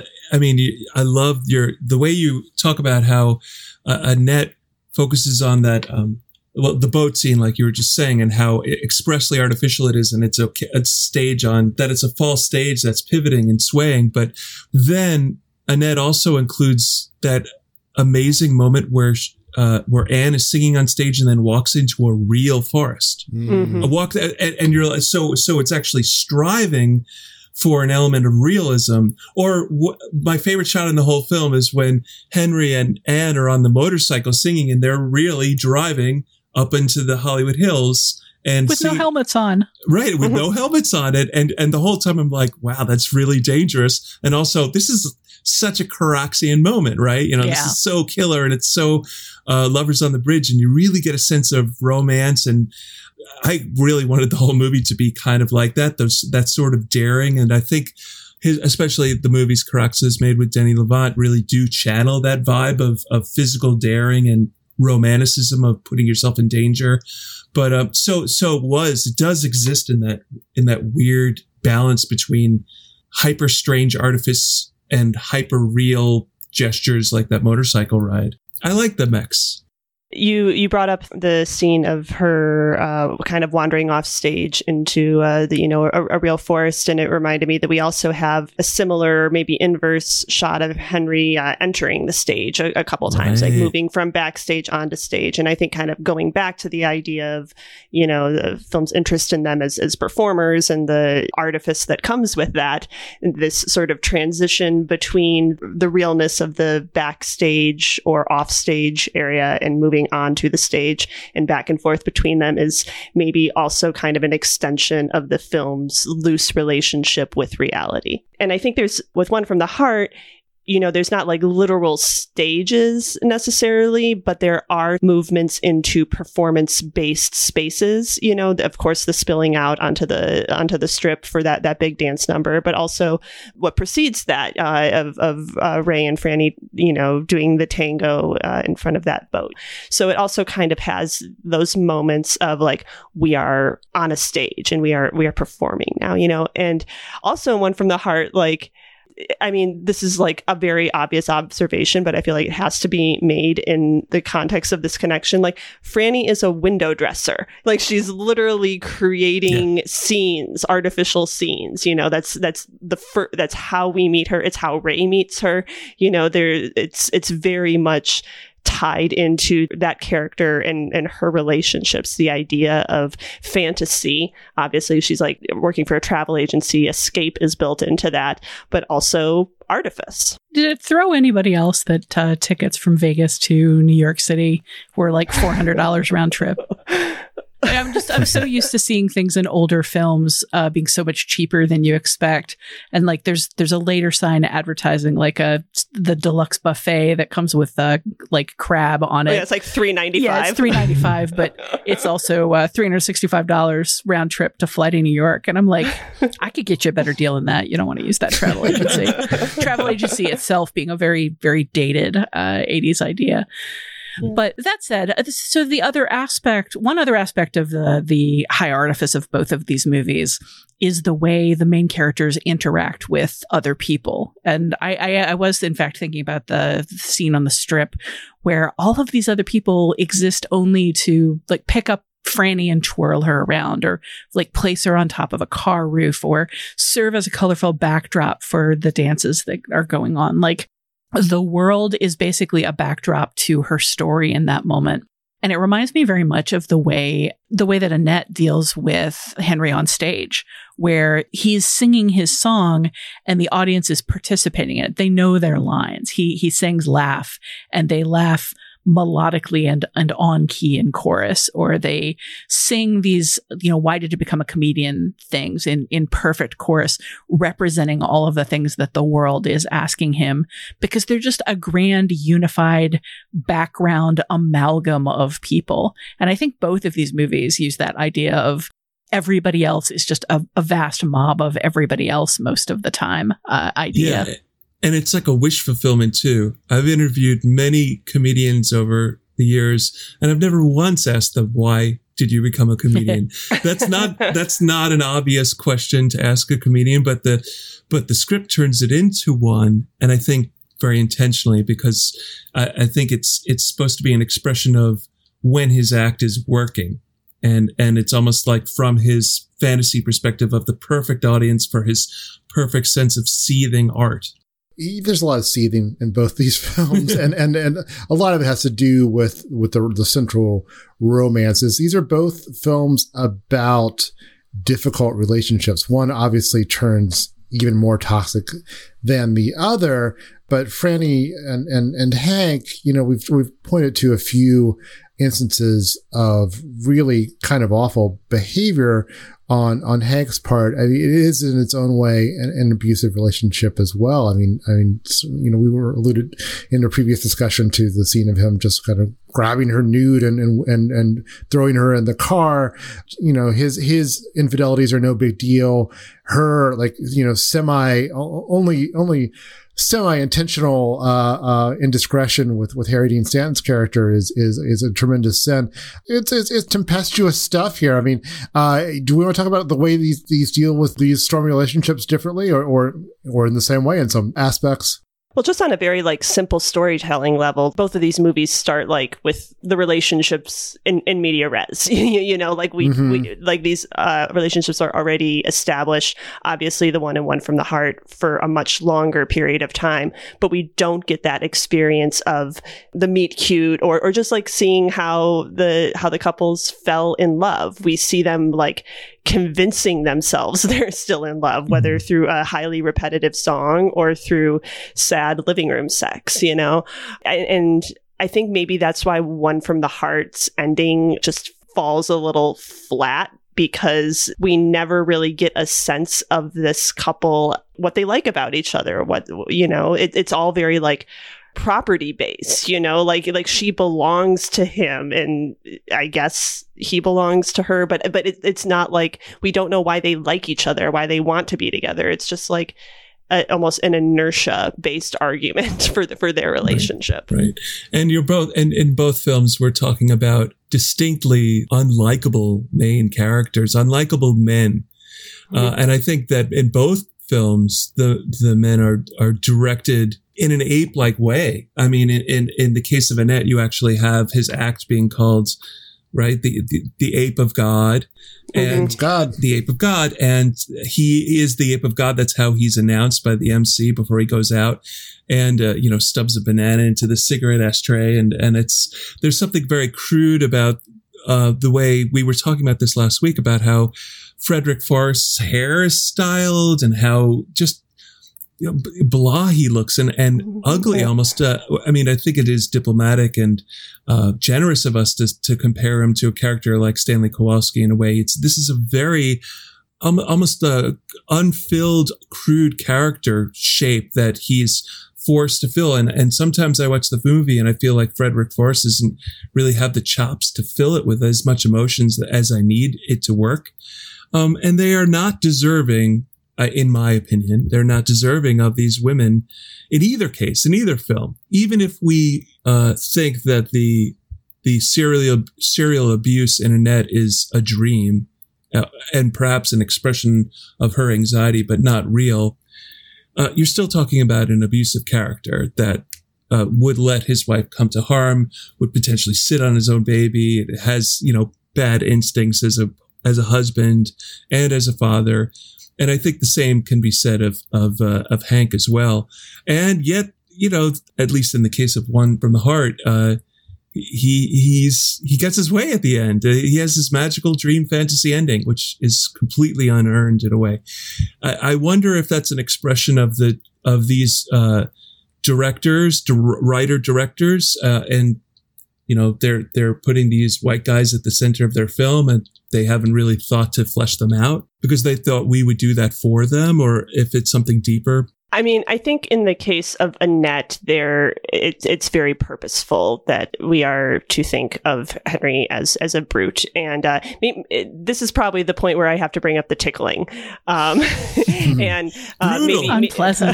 [SPEAKER 8] I love the way you talk about how Annette focuses on that, the boat scene, like you were just saying, and how expressly artificial it is. And it's a stage that it's a false stage that's pivoting and swaying. But then Annette also includes that amazing moment where Anne is singing on stage and then walks into a real forest. Mm-hmm. And you're like, so it's actually striving for an element of realism. Or my favorite shot in the whole film is when Henry and Anne are on the motorcycle singing, and they're really driving up into the Hollywood Hills and
[SPEAKER 7] with no helmets on.
[SPEAKER 8] Right, with no helmets on it. And the whole time I'm like, wow, that's really dangerous. And also, this is such a Caraxian moment, right? This is so killer, and it's so Lovers on the Bridge, and you really get a sense of romance. And I really wanted the whole movie to be kind of like that sort of daring. And I think especially the movies Caraxes made with Denis Lavant really do channel that vibe of physical daring and romanticism of putting yourself in danger. But it does exist in that weird balance between hyper strange artifice and hyper real gestures like that motorcycle ride. I like the mechs.
[SPEAKER 6] You brought up the scene of her kind of wandering off stage into a real forest, and it reminded me that we also have a similar, maybe inverse shot of Henry entering the stage a couple of times, like moving from backstage onto stage. And I think kind of going back to the idea of the film's interest in them as performers and the artifice that comes with that, this sort of transition between the realness of the backstage or offstage area and moving onto the stage and back and forth between them is maybe also kind of an extension of the film's loose relationship with reality. And I think there's, with One from the Heart, there's not like literal stages necessarily, but there are movements into performance-based spaces. Of course, the spilling out onto the strip for that big dance number, but also what precedes that of Ray and Franny, doing the tango in front of that boat. So it also kind of has those moments of like, we are on a stage and we are performing now, and also One from the Heart, like, I mean, this is like a very obvious observation, but I feel like it has to be made in the context of this connection. Like, Franny is a window dresser. Like, she's literally creating scenes, artificial scenes. That's how we meet her. It's how Ray meets her. It's very much tied into that character and her relationships, the idea of fantasy. Obviously, she's like working for a travel agency. Escape is built into that, but also artifice.
[SPEAKER 7] Did it throw anybody else that tickets from Vegas to New York City were like $400 round trip? I'm so used to seeing things in older films being so much cheaper than you expect. And like there's a later sign advertising like the deluxe buffet that comes with like crab on it.
[SPEAKER 6] Yeah, it's like $395.
[SPEAKER 7] Yeah, it's $395, but it's also $365 round trip to fly to New York. And I'm like, I could get you a better deal than that. You don't want to use that travel agency. Travel agency itself being a very, very dated 80s idea. Yeah. But that said, so one other aspect of the high artifice of both of these movies is the way the main characters interact with other people. And I was, in fact, thinking about the scene on the strip where all of these other people exist only to like pick up Franny and twirl her around, or like place her on top of a car roof, or serve as a colorful backdrop for the dances that are going on. Like, the world is basically a backdrop to her story in that moment. And it reminds me very much of the way that Annette deals with Henry on stage, where he's singing his song and the audience is participating in it. They know their lines. He sings laugh, and they laugh melodically and on key in chorus, or they sing these, why did you become a comedian things in perfect chorus, representing all of the things that the world is asking him, because they're just a grand, unified background amalgam of people. And I think both of these movies use that idea of everybody else is just a vast mob of everybody else most of the time idea.
[SPEAKER 8] Yeah. And it's like a wish fulfillment too. I've interviewed many comedians over the years, and I've never once asked them, why did you become a comedian? That's not an obvious question to ask a comedian, but the script turns it into one. And I think very intentionally, because I think it's supposed to be an expression of when his act is working. And it's almost like from his fantasy perspective of the perfect audience for his perfect sense of seething art.
[SPEAKER 5] There's a lot of seething in both these films, and a lot of it has to do with the central romances. These are both films about difficult relationships. One obviously turns even more toxic than the other, but Franny and Hank, we've pointed to a few instances of really kind of awful behavior on Hank's part. I mean, it is in its own way an abusive relationship as well. I mean, we were alluded in a previous discussion to the scene of him just kind of grabbing her nude and throwing her in the car. His infidelities are no big deal. Her, semi-intentional indiscretion with Harry Dean Stanton's character is a tremendous sin. It's tempestuous stuff here. I mean, do we want to talk about the way these deal with these stormy relationships differently, or in the same way in some aspects?
[SPEAKER 6] Well, just on a very simple storytelling level, both of these movies start with the relationships in media res. We these relationships are already established. Obviously, the one and One from the Heart for a much longer period of time, but we don't get that experience of the meet cute or just seeing how the couples fell in love. We see them convincing themselves they're still in love, whether through a highly repetitive song or through sad living room sex, and I think maybe that's why One from the Heart's ending just falls a little flat, because we never really get a sense of this couple, what they like about each other, it's all very property based, she belongs to him and I guess he belongs to her, but it's not we don't know why they like each other, why they want to be together. It's just almost an inertia based argument for their relationship.
[SPEAKER 8] Right. And you're both, and in both films, we're talking about distinctly unlikable main characters, unlikable men. And I think that in both films, the men are directed in an ape-like way. I mean, in the case of Annette, you actually have his act being called, right, the ape of God, and the ape of God, and he is the ape of God. That's how he's announced by the MC before he goes out, and stubs a banana into the cigarette ashtray, and there's something very crude about the way we were talking about this last week about how Frederick Forrest's hair is styled and how just blah he looks and ugly almost. I think it is diplomatic and generous of us to compare him to a character like Stanley Kowalski in a way. This is a very almost unfilled, crude character shape that he's forced to fill. And sometimes I watch the movie and I feel like Frederick Forrest doesn't really have the chops to fill it with as much emotions as I need it to work. And they are not deserving, in my opinion, they're not deserving of these women in either case, in either film. Even if we think that the serial abuse in Annette is a dream and perhaps an expression of her anxiety, but not real, you're still talking about an abusive character that would let his wife come to harm, would potentially sit on his own baby. It has, bad instincts as a husband and as a father. And I think the same can be said of Hank as well. And yet, at least in the case of One from the Heart, he gets his way at the end. He has this magical dream fantasy ending, which is completely unearned in a way. I wonder if that's an expression of these directors, writer directors, and they're putting these white guys at the center of their film, and they haven't really thought to flesh them out because they thought we would do that for them, or if it's something deeper.
[SPEAKER 6] I mean, I think in the case of Annette, it's very purposeful that we are to think of Henry as a brute, and this is probably the point where I have to bring up the tickling, and maybe
[SPEAKER 7] unpleasant.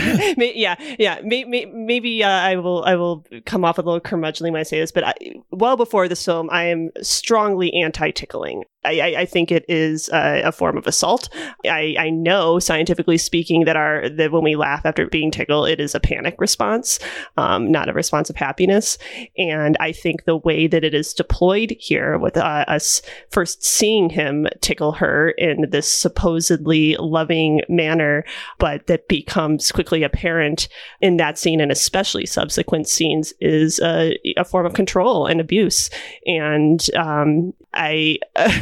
[SPEAKER 6] Maybe I will come off a little curmudgeonly when I say this, but well before this film, I am strongly anti-tickling. I think it is a form of assault. I know, scientifically speaking, that when we laugh after being tickled, it is a panic response, not a response of happiness. And I think the way that it is deployed here, with us first seeing him tickle her in this supposedly loving manner, but that becomes quickly apparent in that scene and especially subsequent scenes, is a form of control and abuse. And I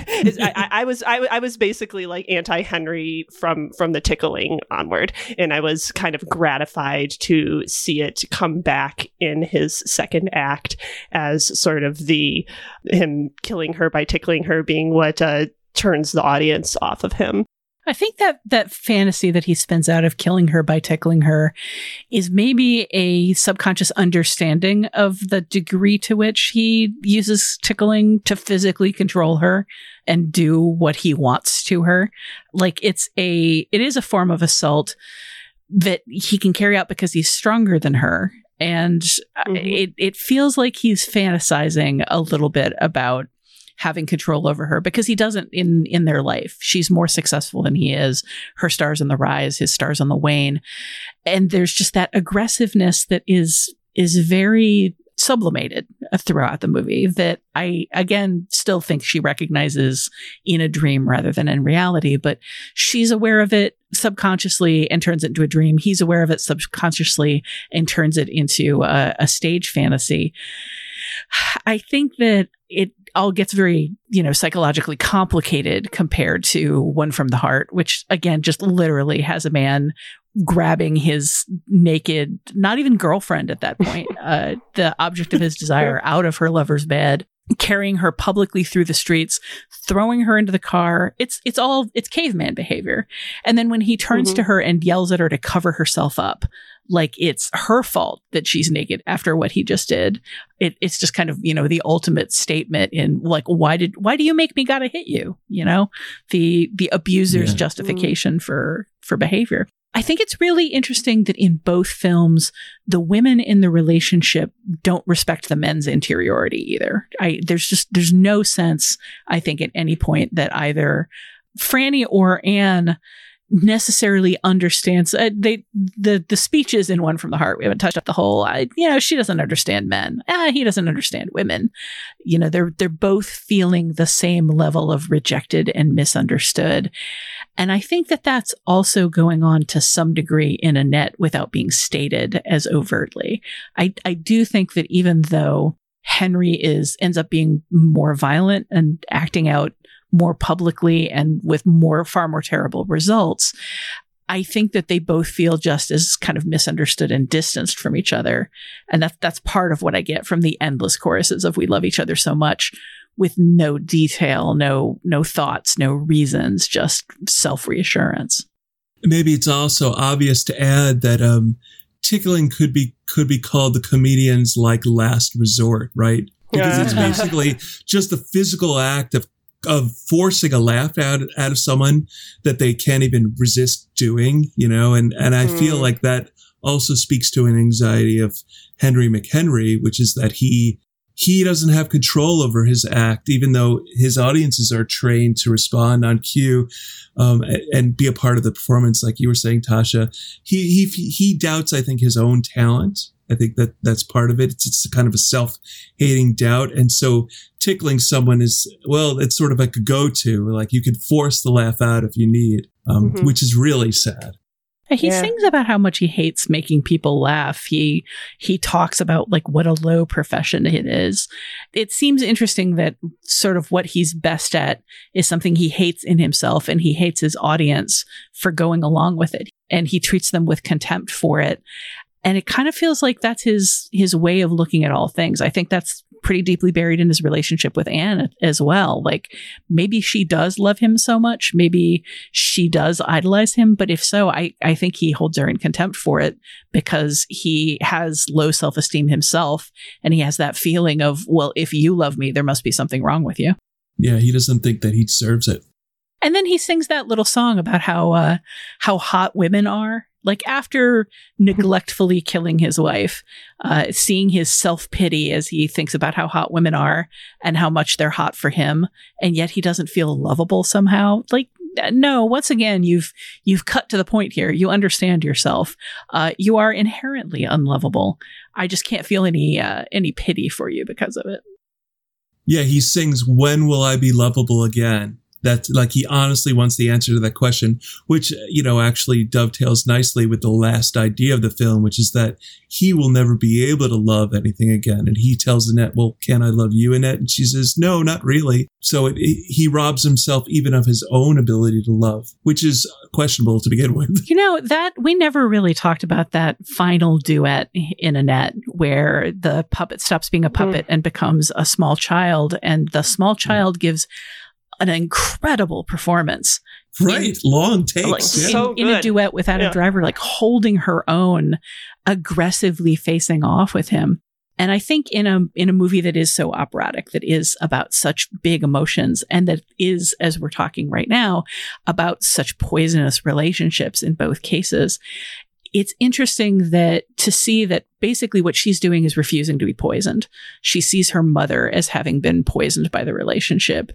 [SPEAKER 6] was basically like anti-Henry from the tickling onward, and I was kind of gratified to see it come back in his second act as sort of him killing her by tickling her being what turns the audience off of him.
[SPEAKER 7] I think that fantasy that he spins out of killing her by tickling her is maybe a subconscious understanding of the degree to which he uses tickling to physically control her and do what he wants to her. Like it is a form of assault that he can carry out because he's stronger than her. And it feels like he's fantasizing a little bit about having control over her, because he doesn't in their life. She's more successful than he is. Her star's on the rise, his star's on the wane. And there's just that aggressiveness that is very sublimated throughout the movie that I, again, still think she recognizes in a dream rather than in reality, but she's aware of it subconsciously and turns it into a dream. He's aware of it subconsciously and turns it into a stage fantasy. I think that it all gets very, psychologically complicated compared to One from the Heart, which again, just literally has a man grabbing his naked, not even girlfriend at that point, the object of his desire, out of her lover's bed, carrying her publicly through the streets, throwing her into the car. It's caveman behavior. And then when he turns to her and yells at her to cover herself up, like it's her fault that she's naked after what he just did. It's just kind of, the ultimate statement in like, why do you make me gotta hit you? The abuser's justification for behavior. I think it's really interesting that in both films, the women in the relationship don't respect the men's interiority either. There's no sense, I think, at any point that either Franny or Anne necessarily understands the speeches in One from the Heart. We haven't touched up the whole, she doesn't understand men. He doesn't understand women. They're both feeling the same level of rejected and misunderstood. And I think that that's also going on to some degree in Annette without being stated as overtly. I do think that even though Henry ends up being more violent and acting out more publicly and with far more terrible results, I think that they both feel just as kind of misunderstood and distanced from each other. And that's part of what I get from the endless choruses of "we love each other so much," with no detail, no thoughts, no reasons, just self-reassurance.
[SPEAKER 8] Maybe it's also obvious to add that tickling could be called the comedian's like last resort, right? Because it's basically just the physical act of forcing a laugh out of someone that they can't even resist doing, and I feel like that also speaks to an anxiety of Henry McHenry, which is that he doesn't have control over his act, even though his audiences are trained to respond on cue, and be a part of the performance. Like you were saying, Tasha, he doubts, I think, his own talent. I think that's part of it. It's kind of a self-hating doubt. And so tickling someone it's sort of like a go-to, like you could force the laugh out if you need, which is really sad.
[SPEAKER 7] He sings about how much he hates making people laugh. He talks about like what a low profession it is. It seems interesting that sort of what he's best at is something he hates in himself, and he hates his audience for going along with it. And he treats them with contempt for it. And it kind of feels like that's his way of looking at all things. I think that's pretty deeply buried in his relationship with Anne as well. Like, maybe she does love him so much. Maybe she does idolize him. But if so, I think he holds her in contempt for it because he has low self-esteem himself. And he has that feeling of, well, if you love me, there must be something wrong with you.
[SPEAKER 8] Yeah, he doesn't think that he deserves it.
[SPEAKER 7] And then he sings that little song about how hot women are. Like, after neglectfully killing his wife, seeing his self-pity as he thinks about how hot women are and how much they're hot for him, and yet he doesn't feel lovable somehow. Like, no, once again, you've cut to the point here. You understand yourself. You are inherently unlovable. I just can't feel any pity for you because of it.
[SPEAKER 8] Yeah, he sings, "When will I be lovable again?" That's like, he honestly wants the answer to that question, which, actually dovetails nicely with the last idea of the film, which is that he will never be able to love anything again. And he tells Annette, well, can I love you, Annette? And she says, no, not really. So he robs himself even of his own ability to love, which is questionable to begin with.
[SPEAKER 7] That we never really talked about that final duet in Annette, where the puppet stops being a puppet and becomes a small child. And the small child gives an incredible performance.
[SPEAKER 8] Right. Long takes.
[SPEAKER 7] In a duet with Adam Driver, like holding her own, aggressively facing off with him. And I think in a movie that is so operatic, that is about such big emotions, and that is, as we're talking right now, about such poisonous relationships in both cases, it's interesting to see that basically what she's doing is refusing to be poisoned. She sees her mother as having been poisoned by the relationship.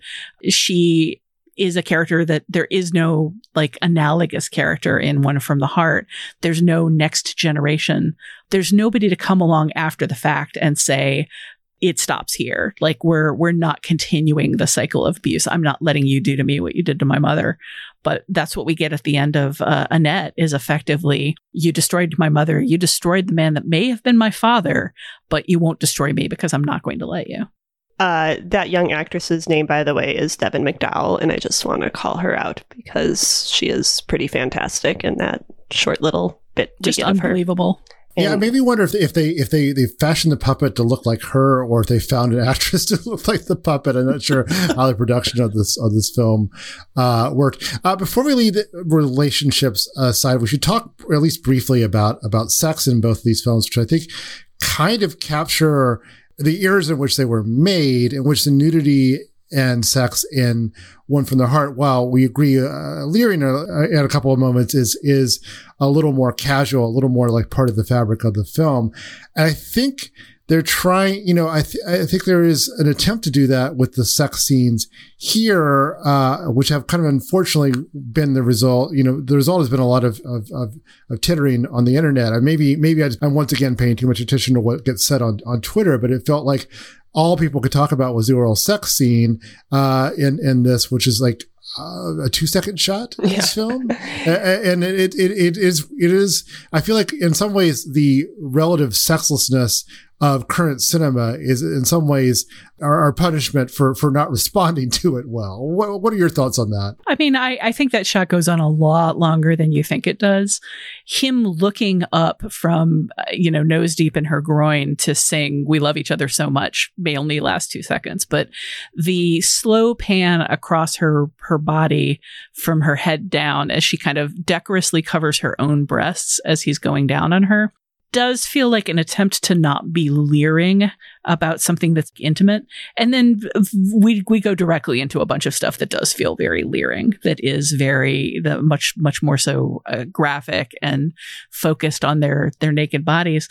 [SPEAKER 7] She is a character that there is no like analogous character in One from the Heart. There's no next generation. There's nobody to come along after the fact and say, it stops here. Like, we're not continuing the cycle of abuse. I'm not letting you do to me what you did to my mother. But that's what we get at the end of Annette, is effectively, you destroyed my mother. You destroyed the man that may have been my father, but you won't destroy me because I'm not going to let you.
[SPEAKER 6] That young actress's name, by the way, is Devin McDowell. And I just want to call her out because she is pretty fantastic in that short little bit.
[SPEAKER 7] Just unbelievable.
[SPEAKER 5] Yeah, it made me wonder if they fashioned the puppet to look like her, or if they found an actress to look like the puppet. I'm not sure how the production of this film worked. Before we leave the relationships aside, we should talk at least briefly about sex in both of these films, which I think kind of capture the eras in which they were made, in which the nudity and sex in One from the Heart, while we agree, leering at a couple of moments, is a little more casual, a little more like part of the fabric of the film. And I think they're trying, I think there is an attempt to do that with the sex scenes here, which have kind of unfortunately been the result. The result has been a lot of tittering on the internet. Maybe I'm once again paying too much attention to what gets said on Twitter, but it felt like all people could talk about was the oral sex scene in this, which is like a 2-second shot in this film. And it is, I feel like in some ways the relative sexlessness of current cinema is in some ways our punishment for not responding to it well. What are your thoughts on that?
[SPEAKER 7] I mean, I think that shot goes on a lot longer than you think it does. Him looking up from, nose deep in her groin to sing "We Love Each Other So Much" may only last 2 seconds, but the slow pan across her body from her head down as she kind of decorously covers her own breasts as he's going down on her does feel like an attempt to not be leering about something that's intimate. And then we go directly into a bunch of stuff that does feel very leering, that is much more so graphic and focused on their naked bodies.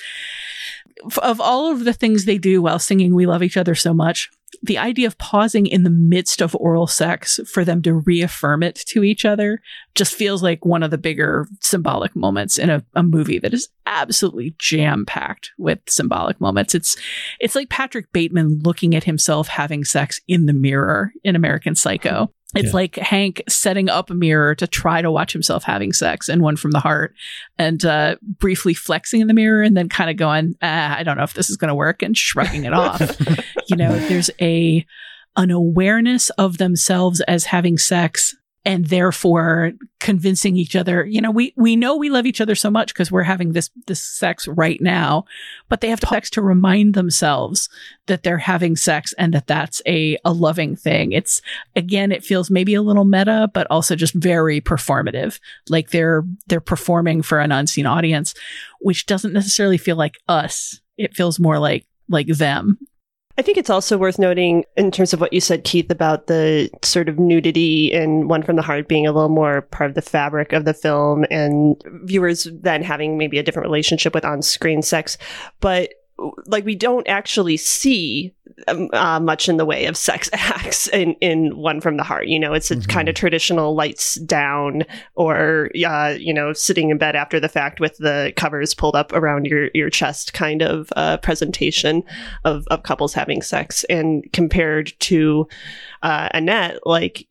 [SPEAKER 7] Of all of the things they do while singing "We Love Each Other So Much," the idea of pausing in the midst of oral sex for them to reaffirm it to each other just feels like one of the bigger symbolic moments in a movie that is absolutely jam-packed with symbolic moments. It's like Patrick Bateman looking at himself having sex in the mirror in American Psycho. It's like Hank setting up a mirror to try to watch himself having sex in One from the Heart, and briefly flexing in the mirror and then kind of going, I don't know if this is going to work, and shrugging it off. There's an awareness of themselves as having sex and therefore convincing each other, we know we love each other so much because we're having this sex right now, but they have sex to remind themselves that they're having sex and that that's a loving thing. It's, again, it feels maybe a little meta, but also just very performative. Like they're performing for an unseen audience, which doesn't necessarily feel like us. It feels more like them.
[SPEAKER 6] I think it's also worth noting in terms of what you said, Keith, about the sort of nudity in One from the Heart being a little more part of the fabric of the film and viewers then having maybe a different relationship with on-screen sex. But like, we don't actually see much in the way of sex acts in One from the Heart. It's a kind of traditional lights down or, sitting in bed after the fact with the covers pulled up around your chest kind of presentation of couples having sex. And compared to Annette,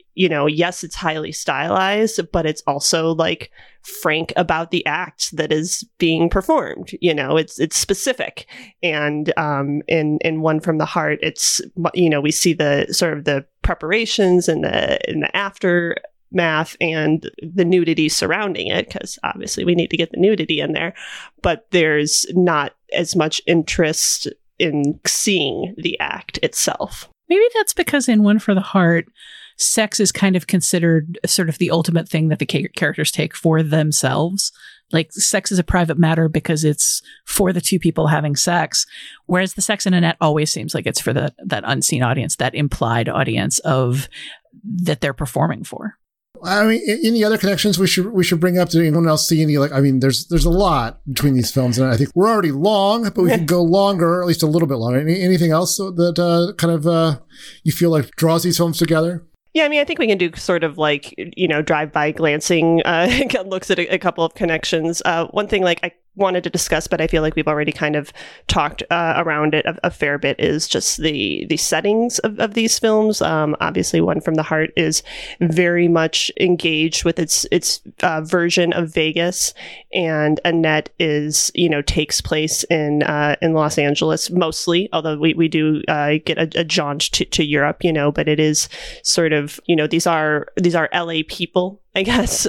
[SPEAKER 6] yes, it's highly stylized, but it's also like frank about the act that is being performed. It's specific. And in One from the Heart, it's, we see the sort of the preparations and the aftermath and the nudity surrounding it, because obviously we need to get the nudity in there, but there's not as much interest in seeing the act itself.
[SPEAKER 7] Maybe that's because in One for the Heart, sex is kind of considered sort of the ultimate thing that the characters take for themselves. Like, sex is a private matter because it's for the two people having sex, whereas the sex in Annette always seems like it's for that unseen audience, that implied audience of that they're performing for.
[SPEAKER 5] I mean, any other connections we should bring up? Did anyone else see any? There's a lot between these films, and I think we're already long, but we could go longer, or at least a little bit longer. Anything else that kind of you feel like draws these films together?
[SPEAKER 6] Yeah, I think we can do sort of like, drive-by glancing looks at a couple of connections. One thing I wanted to discuss, but I feel like we've already kind of talked around it a fair bit, is just the settings of these films. Obviously, One from the Heart is very much engaged with its version of Vegas, and Annette is, takes place in Los Angeles mostly, although we do get a jaunt to Europe, but it is sort of, these are LA people, I guess,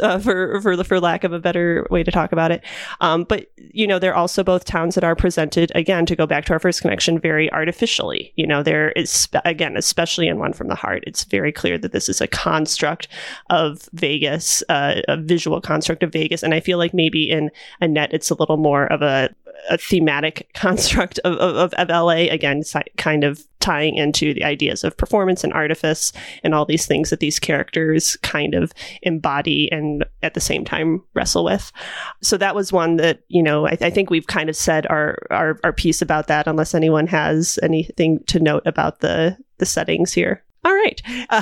[SPEAKER 6] for lack of a better way to talk about it. But, they're also both towns that are presented, again, to go back to our first connection, very artificially. There is, again, especially in One from the Heart, it's very clear that this is a construct of Vegas, a visual construct of Vegas. And I feel like maybe in Annette, it's a little more of a thematic construct of LA, again, kind of tying into the ideas of performance and artifice and all these things that these characters kind of embody and at the same time wrestle with. So that was one that, I think we've kind of said our piece about that, unless anyone has anything to note about the settings here. All right.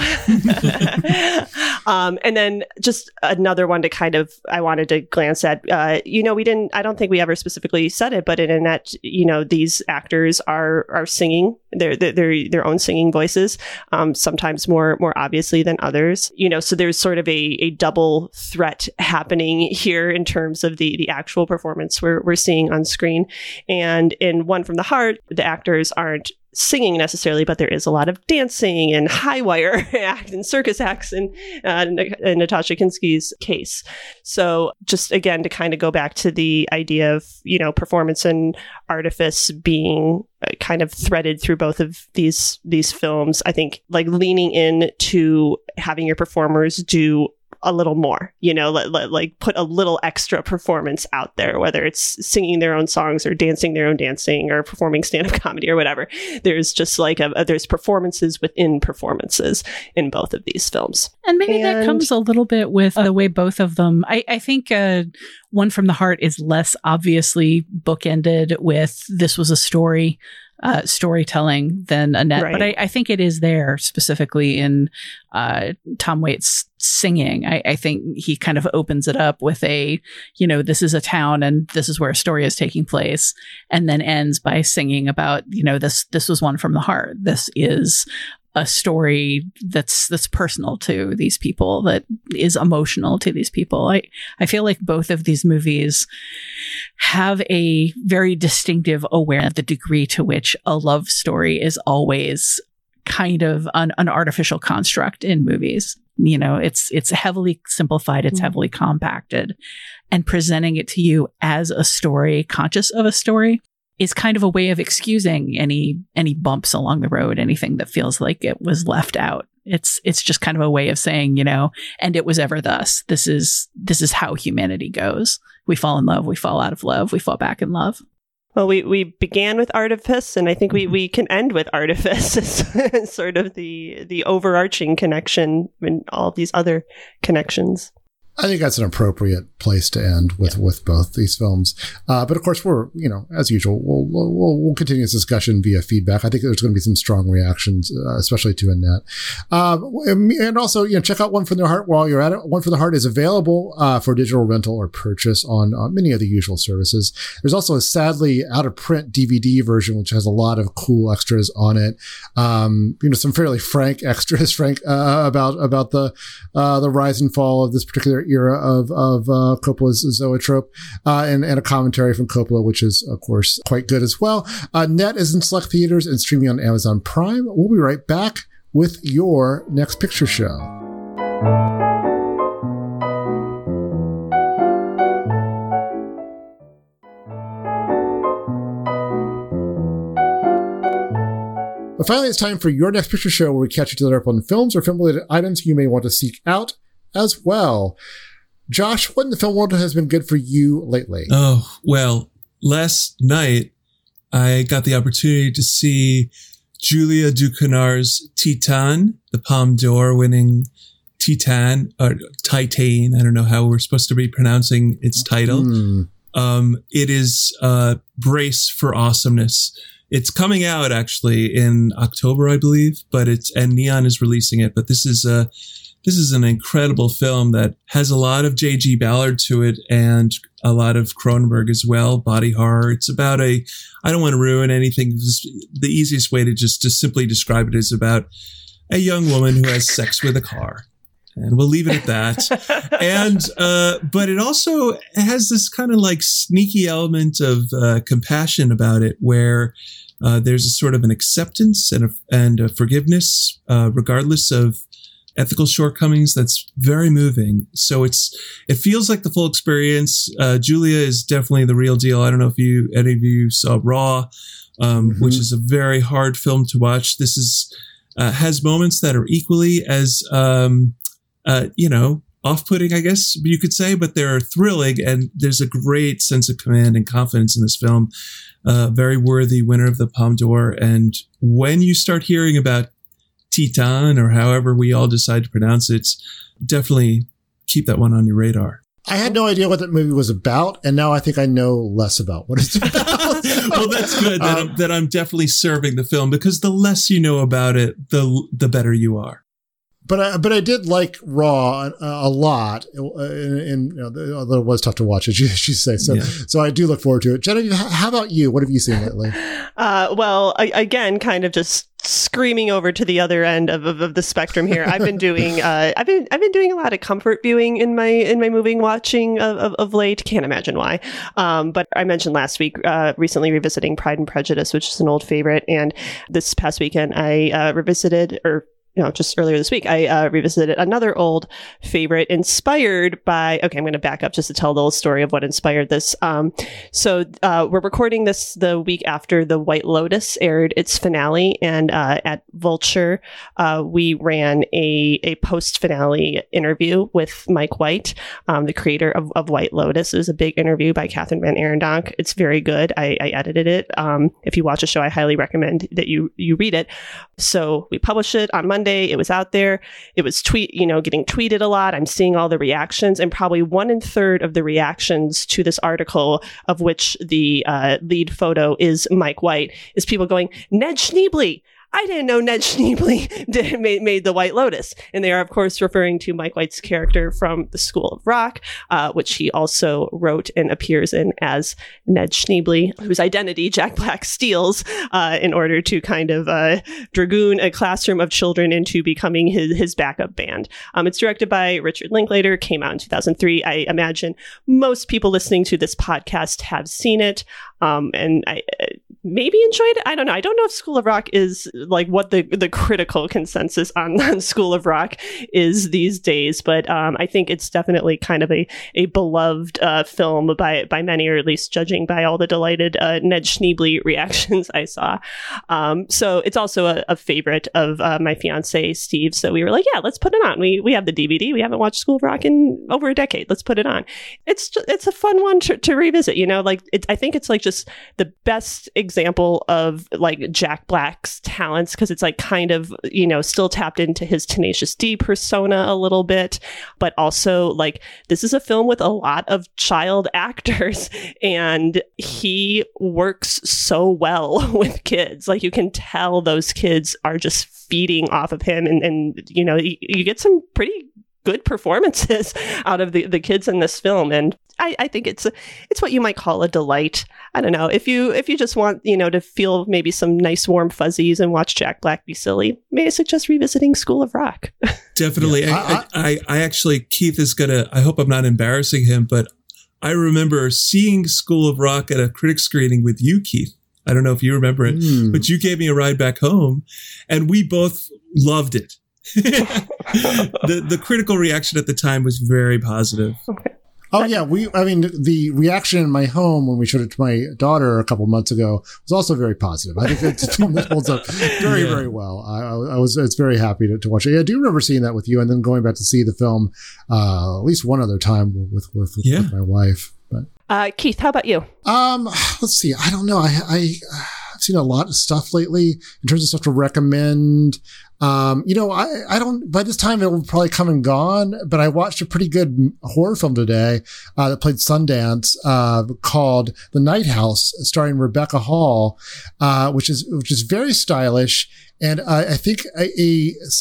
[SPEAKER 6] And then just another one to kind of, I wanted to glance at, I don't think we ever specifically said it, but in Annette, these actors are singing their own singing voices, sometimes more obviously than others, so there's sort of a double threat happening here in terms of the actual performance we're seeing on screen. And in One from the Heart, the actors aren't singing necessarily, but there is a lot of dancing and high wire act and circus acts in Natasha Kinski's case. So just again, to kind of go back to the idea of, performance and artifice being kind of threaded through both of these films, I think like leaning in to having your performers do a little more, like put a little extra performance out there, whether it's singing their own songs or dancing their own dancing or performing stand-up comedy or whatever. There's just like there's performances within performances in both of these films.
[SPEAKER 7] And maybe that comes a little bit with the way both of them, I think One from the Heart is less obviously bookended with this was a storytelling than Annette, right. But I think it is there specifically in Tom Waits singing. I think he kind of opens it up with this is a town and this is where a story is taking place, and then ends by singing about, this was One from the Heart. This is a story that's personal to these people, that is emotional to these people. I feel like both of these movies have a very distinctive awareness of the degree to which a love story is always kind of an artificial construct in movies. You know, it's heavily simplified, it's heavily compacted, and presenting it to you as a story, conscious of a story, is kind of a way of excusing any bumps along the road, anything that feels like it was left out. It's just kind of a way of saying, you know, and it was ever thus. This is how humanity goes. We fall in love, we fall out of love, we fall back in love.
[SPEAKER 6] Well, we began with artifice, and I think we can end with artifice as sort of the overarching connection in all these other connections.
[SPEAKER 5] I think that's an appropriate place to end with both these films. But of course, we're, you know, as usual, we'll continue this discussion via feedback. I think there's going to be some strong reactions, especially to Annette. And also, you know, check out One from the Heart while you're at it. One from the Heart is available for digital rental or purchase on many of the usual services. There's also a sadly out of print DVD version, which has a lot of cool extras on it. You know, some fairly frank extras, about the rise and fall of this particular era of Coppola's Zoetrope, and a commentary from Coppola, which is, of course, quite good as well. Net is in select theaters and streaming on Amazon Prime. We'll be right back with your Next Picture Show. But finally, it's time for your Next Picture Show, where we catch each other up on films or film-related items you may want to seek out as well. Josh, what in the film world has been good for you lately?
[SPEAKER 8] Oh, well, last night I got the opportunity to see Julia Ducournau's Titane, the Palme d'Or winning Titane, or Titane. I don't know how we're supposed to be pronouncing its title. It is brace for awesomeness. It's coming out actually in October, I believe, and Neon is releasing it. But this is an incredible film that has a lot of J.G. Ballard to it and a lot of Cronenberg as well, body horror. It's about I don't want to ruin anything. The easiest way to simply describe it is about a young woman who has sex with a car. And we'll leave it at that. And, but it also has this kind of like sneaky element of compassion about it, where there's a sort of an acceptance and a forgiveness, regardless of ethical shortcomings, that's very moving. So it feels like the full experience. Julia is definitely the real deal. I don't know if any of you saw Raw, which is a very hard film to watch. This has moments that are equally as, off-putting, I guess you could say, but they're thrilling, and there's a great sense of command and confidence in this film. Very worthy winner of the Palme d'Or. And when you start hearing about Titane, or however we all decide to pronounce it, definitely keep that one on your radar.
[SPEAKER 5] I had no idea what that movie was about, and now I think I know less about what it's about.
[SPEAKER 8] Well, that's good that I'm definitely serving the film, because the less you know about it, the better you are.
[SPEAKER 5] But I did like Raw a lot, and although it was tough to watch, as you say. So I do look forward to it. Genevieve, how about you? What have you seen lately?
[SPEAKER 6] Well, again, kind of just screaming over to the other end of the spectrum here. I've been doing I've been doing a lot of comfort viewing in my movie watching of late. Can't imagine why. But I mentioned last week recently revisiting Pride and Prejudice, which is an old favorite, and this past weekend I revisited, or just earlier this week, I revisited another old favorite inspired by, I'm going to back up just to tell the whole story of what inspired this. So we're recording this the week after The White Lotus aired its finale. And at Vulture, we ran a post-finale interview with Mike White, the creator of White Lotus. It was a big interview by Catherine Van Arendonk. It's very good. I edited it. If you watch the show, I highly recommend that you read it. So we published it on Monday. It was out there. It was getting tweeted a lot. I'm seeing all the reactions, and probably 1/3 of the reactions to this article, of which the lead photo is Mike White, is people going, Ned Schneebly. I didn't know Ned Schneebly made The White Lotus. And they are, of course, referring to Mike White's character from The School of Rock, which he also wrote and appears in as Ned Schneebly, whose identity Jack Black steals in order to kind of dragoon a classroom of children into becoming his backup band. It's directed by Richard Linklater, came out in 2003. I imagine most people listening to this podcast have seen it. And maybe enjoyed it. I don't know. I don't know if School of Rock is like what the critical consensus on School of Rock is these days, but I think it's definitely kind of a beloved film by many, or at least judging by all the delighted Ned Schneebly reactions I saw. So it's also a favorite of my fiance Steve. So we were like, yeah, let's put it on. We have the DVD. We haven't watched School of Rock in over a decade. Let's put it on. It's a fun one to revisit. Like I think it's like just the best example of like Jack Black's talents, because it's like kind of, still tapped into his Tenacious D persona a little bit, but also like this is a film with a lot of child actors, and he works so well with kids. Like you can tell those kids are just feeding off of him, and you get some pretty good performances out of the kids in this film. And I think it's what you might call a delight. I don't know, if you just want, to feel maybe some nice warm fuzzies and watch Jack Black be silly, may I suggest revisiting School of Rock?
[SPEAKER 8] Definitely. Yeah. I actually, Keith is I hope I'm not embarrassing him, but I remember seeing School of Rock at a critic screening with you, Keith. I don't know if you remember it, but you gave me a ride back home and we both loved it. The critical reaction at the time was very positive.
[SPEAKER 5] Oh yeah, the reaction in my home when we showed it to my daughter a couple months ago was also very positive. I think it's a film that holds up very, very well. I was very happy to watch it. Yeah, I do remember seeing that with you, and then going back to see the film at least one other time with my wife. But
[SPEAKER 6] Keith, how about you?
[SPEAKER 5] Let's see. I don't know. I've seen a lot of stuff lately in terms of stuff to recommend. I don't, by this time it will probably come and gone, but I watched a pretty good horror film today, that played Sundance, called The Night House, starring Rebecca Hall, which is very stylish. And, I think it's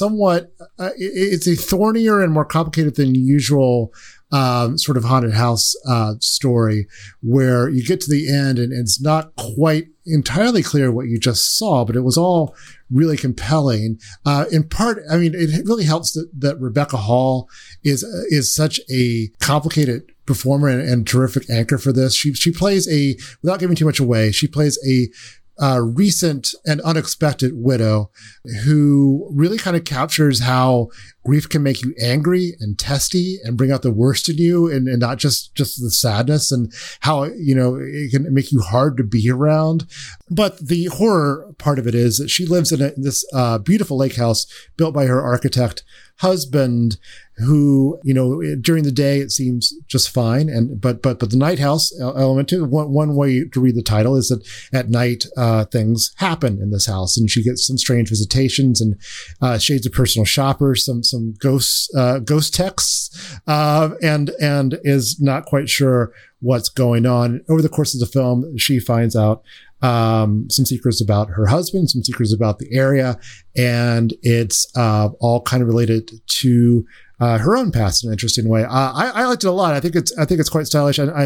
[SPEAKER 5] a thornier and more complicated than usual, sort of haunted house, story where you get to the end and it's not quite entirely clear what you just saw, but it was all really compelling. In part, it really helps that Rebecca Hall is such a complicated performer and terrific anchor for this. She plays without giving too much away, she plays a recent and unexpected widow who really kind of captures how grief can make you angry and testy and bring out the worst in you, and not just the sadness, and how, it can make you hard to be around. But the horror part of it is that she lives in this beautiful lake house built by her architect husband, who, during the day it seems just fine. But the night house element too, one way to read the title is that at night, things happen in this house, and she gets some strange visitations and, shades of personal shoppers, some ghost texts, and is not quite sure what's going on. Over the course of the film, she finds out some secrets about her husband, some secrets about the area, and it's all kind of related to her own past in an interesting way. I liked it a lot. I think it's quite stylish, and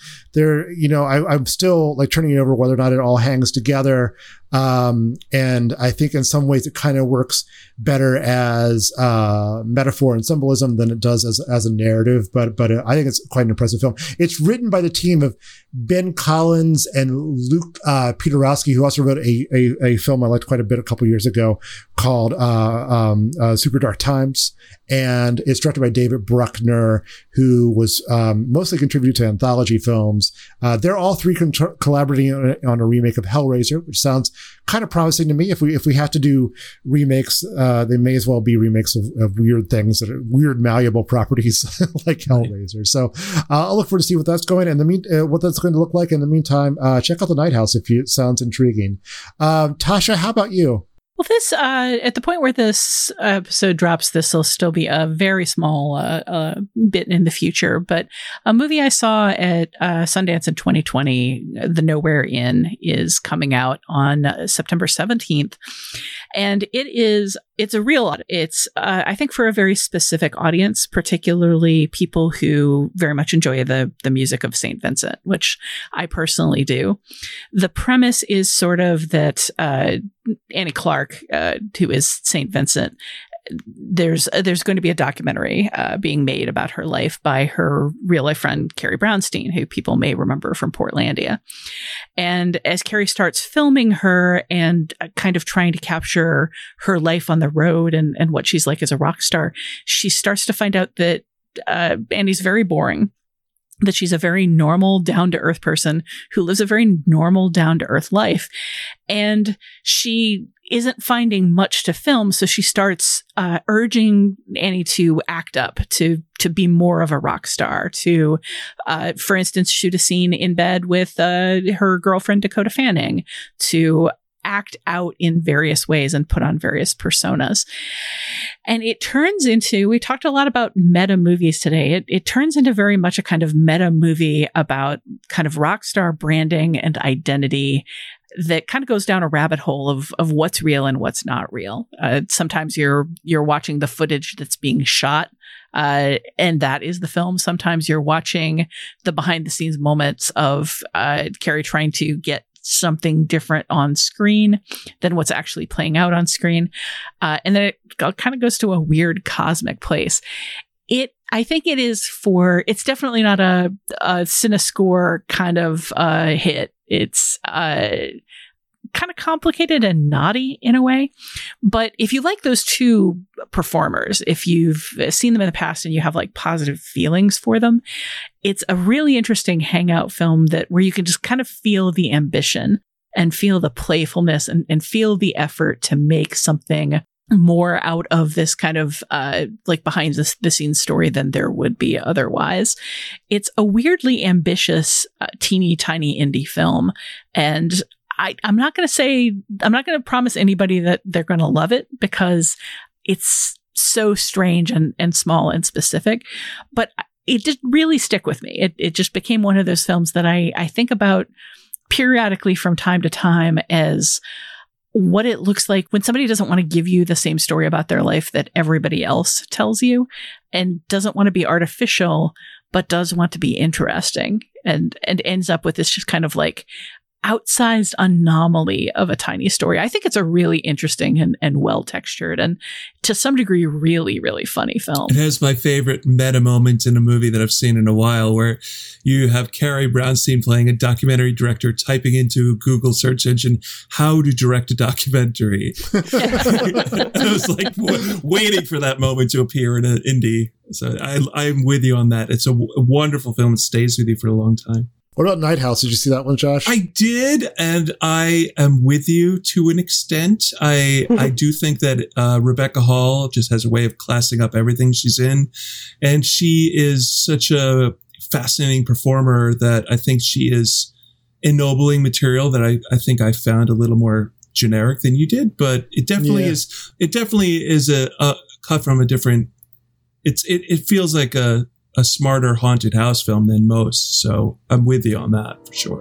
[SPEAKER 5] I'm still like turning it over whether or not it all hangs together. And I think in some ways it kind of works better as metaphor and symbolism than it does as a narrative. But I think it's quite an impressive film. It's written by the team of Ben Collins and Luke Piotrowski, who also wrote a film I liked quite a bit a couple years ago called Super Dark Times. And it's directed by David Bruckner, who was mostly contributed to anthology films. They're all three collaborating on a remake of Hellraiser, which sounds kind of promising to me. If we have to do remakes, they may as well be remakes of weird things, that are weird malleable properties like Hellraiser. So I'll look forward to see what that's going, and what that's going to look like. In the meantime, check out The Night House if it sounds intriguing. Tasha, how about you?
[SPEAKER 7] Well, this, at the point where this episode drops, this will still be a very small bit in the future. But a movie I saw at Sundance in 2020, The Nowhere Inn, is coming out on September 17th. And it's a real, I think for a very specific audience, particularly people who very much enjoy the music of St. Vincent, which I personally do. The premise is sort of that Annie Clark, who is St. Vincent, there's going to be a documentary being made about her life by her real life friend, Carrie Brownstein, who people may remember from Portlandia. And as Carrie starts filming her and kind of trying to capture her life on the road and what she's like as a rock star, she starts to find out that Annie's very boring, that she's a very normal, down-to-earth person who lives a very normal, down-to-earth life. And she isn't finding much to film, so she starts urging Annie to act up, to be more of a rock star, to, for instance, shoot a scene in bed with her girlfriend Dakota Fanning, to act out in various ways and put on various personas. And it turns into, we talked a lot about meta movies today. It turns into very much a kind of meta movie about kind of rock star branding and identity that kind of goes down a rabbit hole of what's real and what's not real. Sometimes you're watching the footage that's being shot, and that is the film. Sometimes you're watching the behind the scenes moments of Carrie trying to get something different on screen than what's actually playing out on screen. And then it kind of goes to a weird cosmic place. I think it's definitely not a CineScore kind of hit. It's kind of complicated and naughty in a way. But if you like those two performers, if you've seen them in the past and you have like positive feelings for them, it's a really interesting hangout film where you can just kind of feel the ambition and feel the playfulness and feel the effort to make something more out of this kind of like behind the scenes story than there would be otherwise. It's a weirdly ambitious, teeny tiny indie film. And I'm not going to promise anybody that they're going to love it because it's so strange and small and specific, but it did really stick with me. It just became one of those films that I think about periodically from time to time as what it looks like when somebody doesn't want to give you the same story about their life that everybody else tells you and doesn't want to be artificial, but does want to be interesting and ends up with this just kind of like outsized anomaly of a tiny story. I think it's a really interesting and well-textured and to some degree really, really funny film.
[SPEAKER 8] It has my favorite meta moment in a movie that I've seen in a while where you have Carrie Brownstein playing a documentary director typing into a Google search engine, how to direct a documentary. I was like waiting for that moment to appear in an indie. So I'm with you on that. It's a wonderful film. It stays with you for a long time.
[SPEAKER 5] What about Night House? Did you see that one, Josh?
[SPEAKER 8] I did, and I am with you to an extent. I do think that Rebecca Hall just has a way of classing up everything she's in, and she is such a fascinating performer that I think she is ennobling material that I think I found a little more generic than you did, but it definitely is. It definitely is a cut from a different. It feels like a smarter haunted house film than most. So I'm with you on that for sure.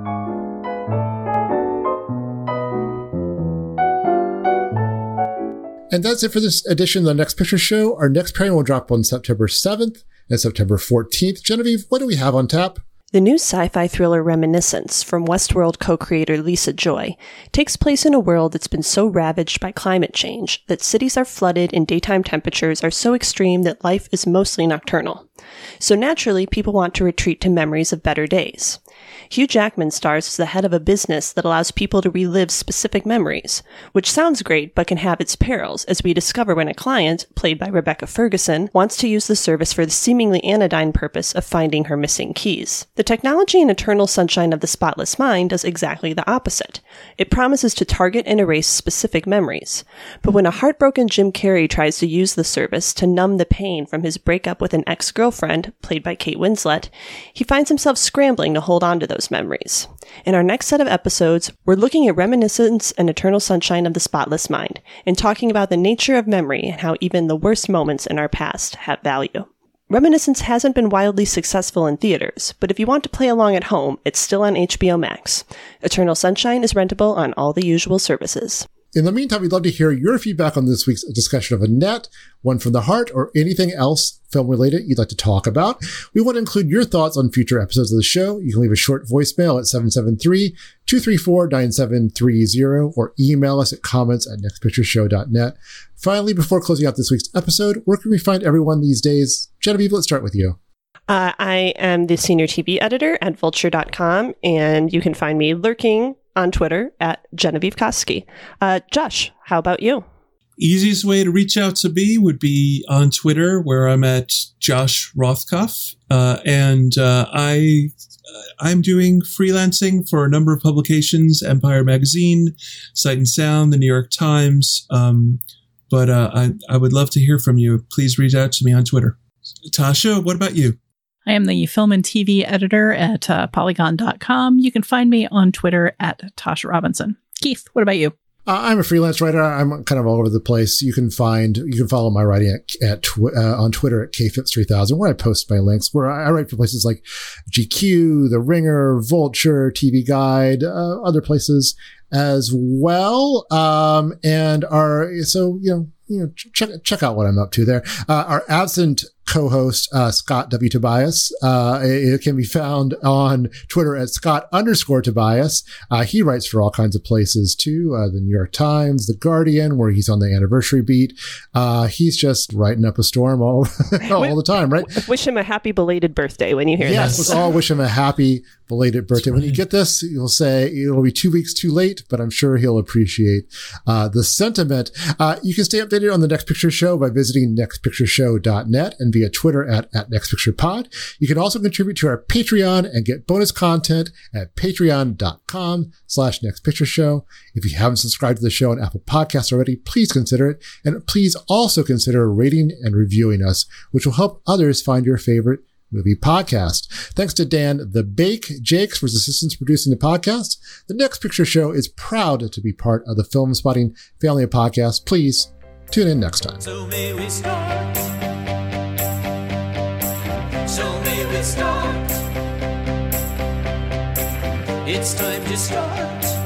[SPEAKER 5] And that's it for this edition of The Next Picture Show. Our next pairing will drop on September 7th and September 14th. Genevieve, what do we have on tap?
[SPEAKER 6] The new sci-fi thriller Reminiscence from Westworld co-creator Lisa Joy takes place in a world that's been so ravaged by climate change that cities are flooded and daytime temperatures are so extreme that life is mostly nocturnal. So naturally, people want to retreat to memories of better days. Hugh Jackman stars as the head of a business that allows people to relive specific memories, which sounds great but can have its perils, as we discover when a client, played by Rebecca Ferguson, wants to use the service for the seemingly anodyne purpose of finding her missing keys. The technology in Eternal Sunshine of the Spotless Mind does exactly the opposite. It promises to target and erase specific memories. But when a heartbroken Jim Carrey tries to use the service to numb the pain from his breakup with an ex-girlfriend, played by Kate Winslet, he finds himself scrambling to hold on to those memories. In our next set of episodes, we're looking at Reminiscence and Eternal Sunshine of the Spotless Mind, and talking about the nature of memory and how even the worst moments in our past have value. Reminiscence hasn't been wildly successful in theaters, but if you want to play along at home, it's still on HBO Max. Eternal Sunshine is rentable on all the usual services.
[SPEAKER 5] In the meantime, we'd love to hear your feedback on this week's discussion of Annette, One from the Heart, or anything else film-related you'd like to talk about. We want to include your thoughts on future episodes of the show. You can leave a short voicemail at 773-234-9730 or email us at comments@nextpictureshow.net. Finally, before closing out this week's episode, where can we find everyone these days? Genevieve, let's start with you.
[SPEAKER 6] I am the senior TV editor at vulture.com, and you can find me lurking on Twitter at Genevieve Koski. Josh, how about you?
[SPEAKER 8] Easiest way to reach out to me would be on Twitter, where I'm at Josh Rothkopf. I'm doing freelancing for a number of publications, Empire Magazine, Sight and Sound, the New York Times. But I would love to hear from you. Please reach out to me on Twitter. Tasha, what about you?
[SPEAKER 7] I am the film and TV editor at Polygon.com. You can find me on Twitter at Tasha Robinson. Keith, what about you?
[SPEAKER 5] I'm a freelance writer. I'm kind of all over the place. You can follow my writing on Twitter at KFips3000, where I post my links, where I write for places like GQ, The Ringer, Vulture, TV Guide, other places as well. Check out what I'm up to there. Our absent co-host, Scott W. Tobias, it can be found on Twitter at Scott_Tobias. He writes for all kinds of places too. The New York Times, The Guardian, where he's on the anniversary beat. He's just writing up a storm all the time, right?
[SPEAKER 6] Wish him a happy belated birthday when you hear this.
[SPEAKER 5] Yes, let's all wish him a happy belated birthday. When you get this, you'll say it'll be 2 weeks too late, but I'm sure he'll appreciate the sentiment. You can stay updated on the Next Picture Show by visiting nextpictureshow.net and via Twitter at NextPicturePod. You can also contribute to our Patreon and get bonus content at patreon.com/NextPictureShow. If you haven't subscribed to the show on Apple Podcasts already, please consider it. And please also consider rating and reviewing us, which will help others find your favorite movie podcast. Thanks to Dan the Bake Jakes for his assistance producing the podcast. The Next Picture Show is proud to be part of the Film Spotting family of podcasts. Please tune in next time.
[SPEAKER 10] So may we start. So may we start. It's time to start.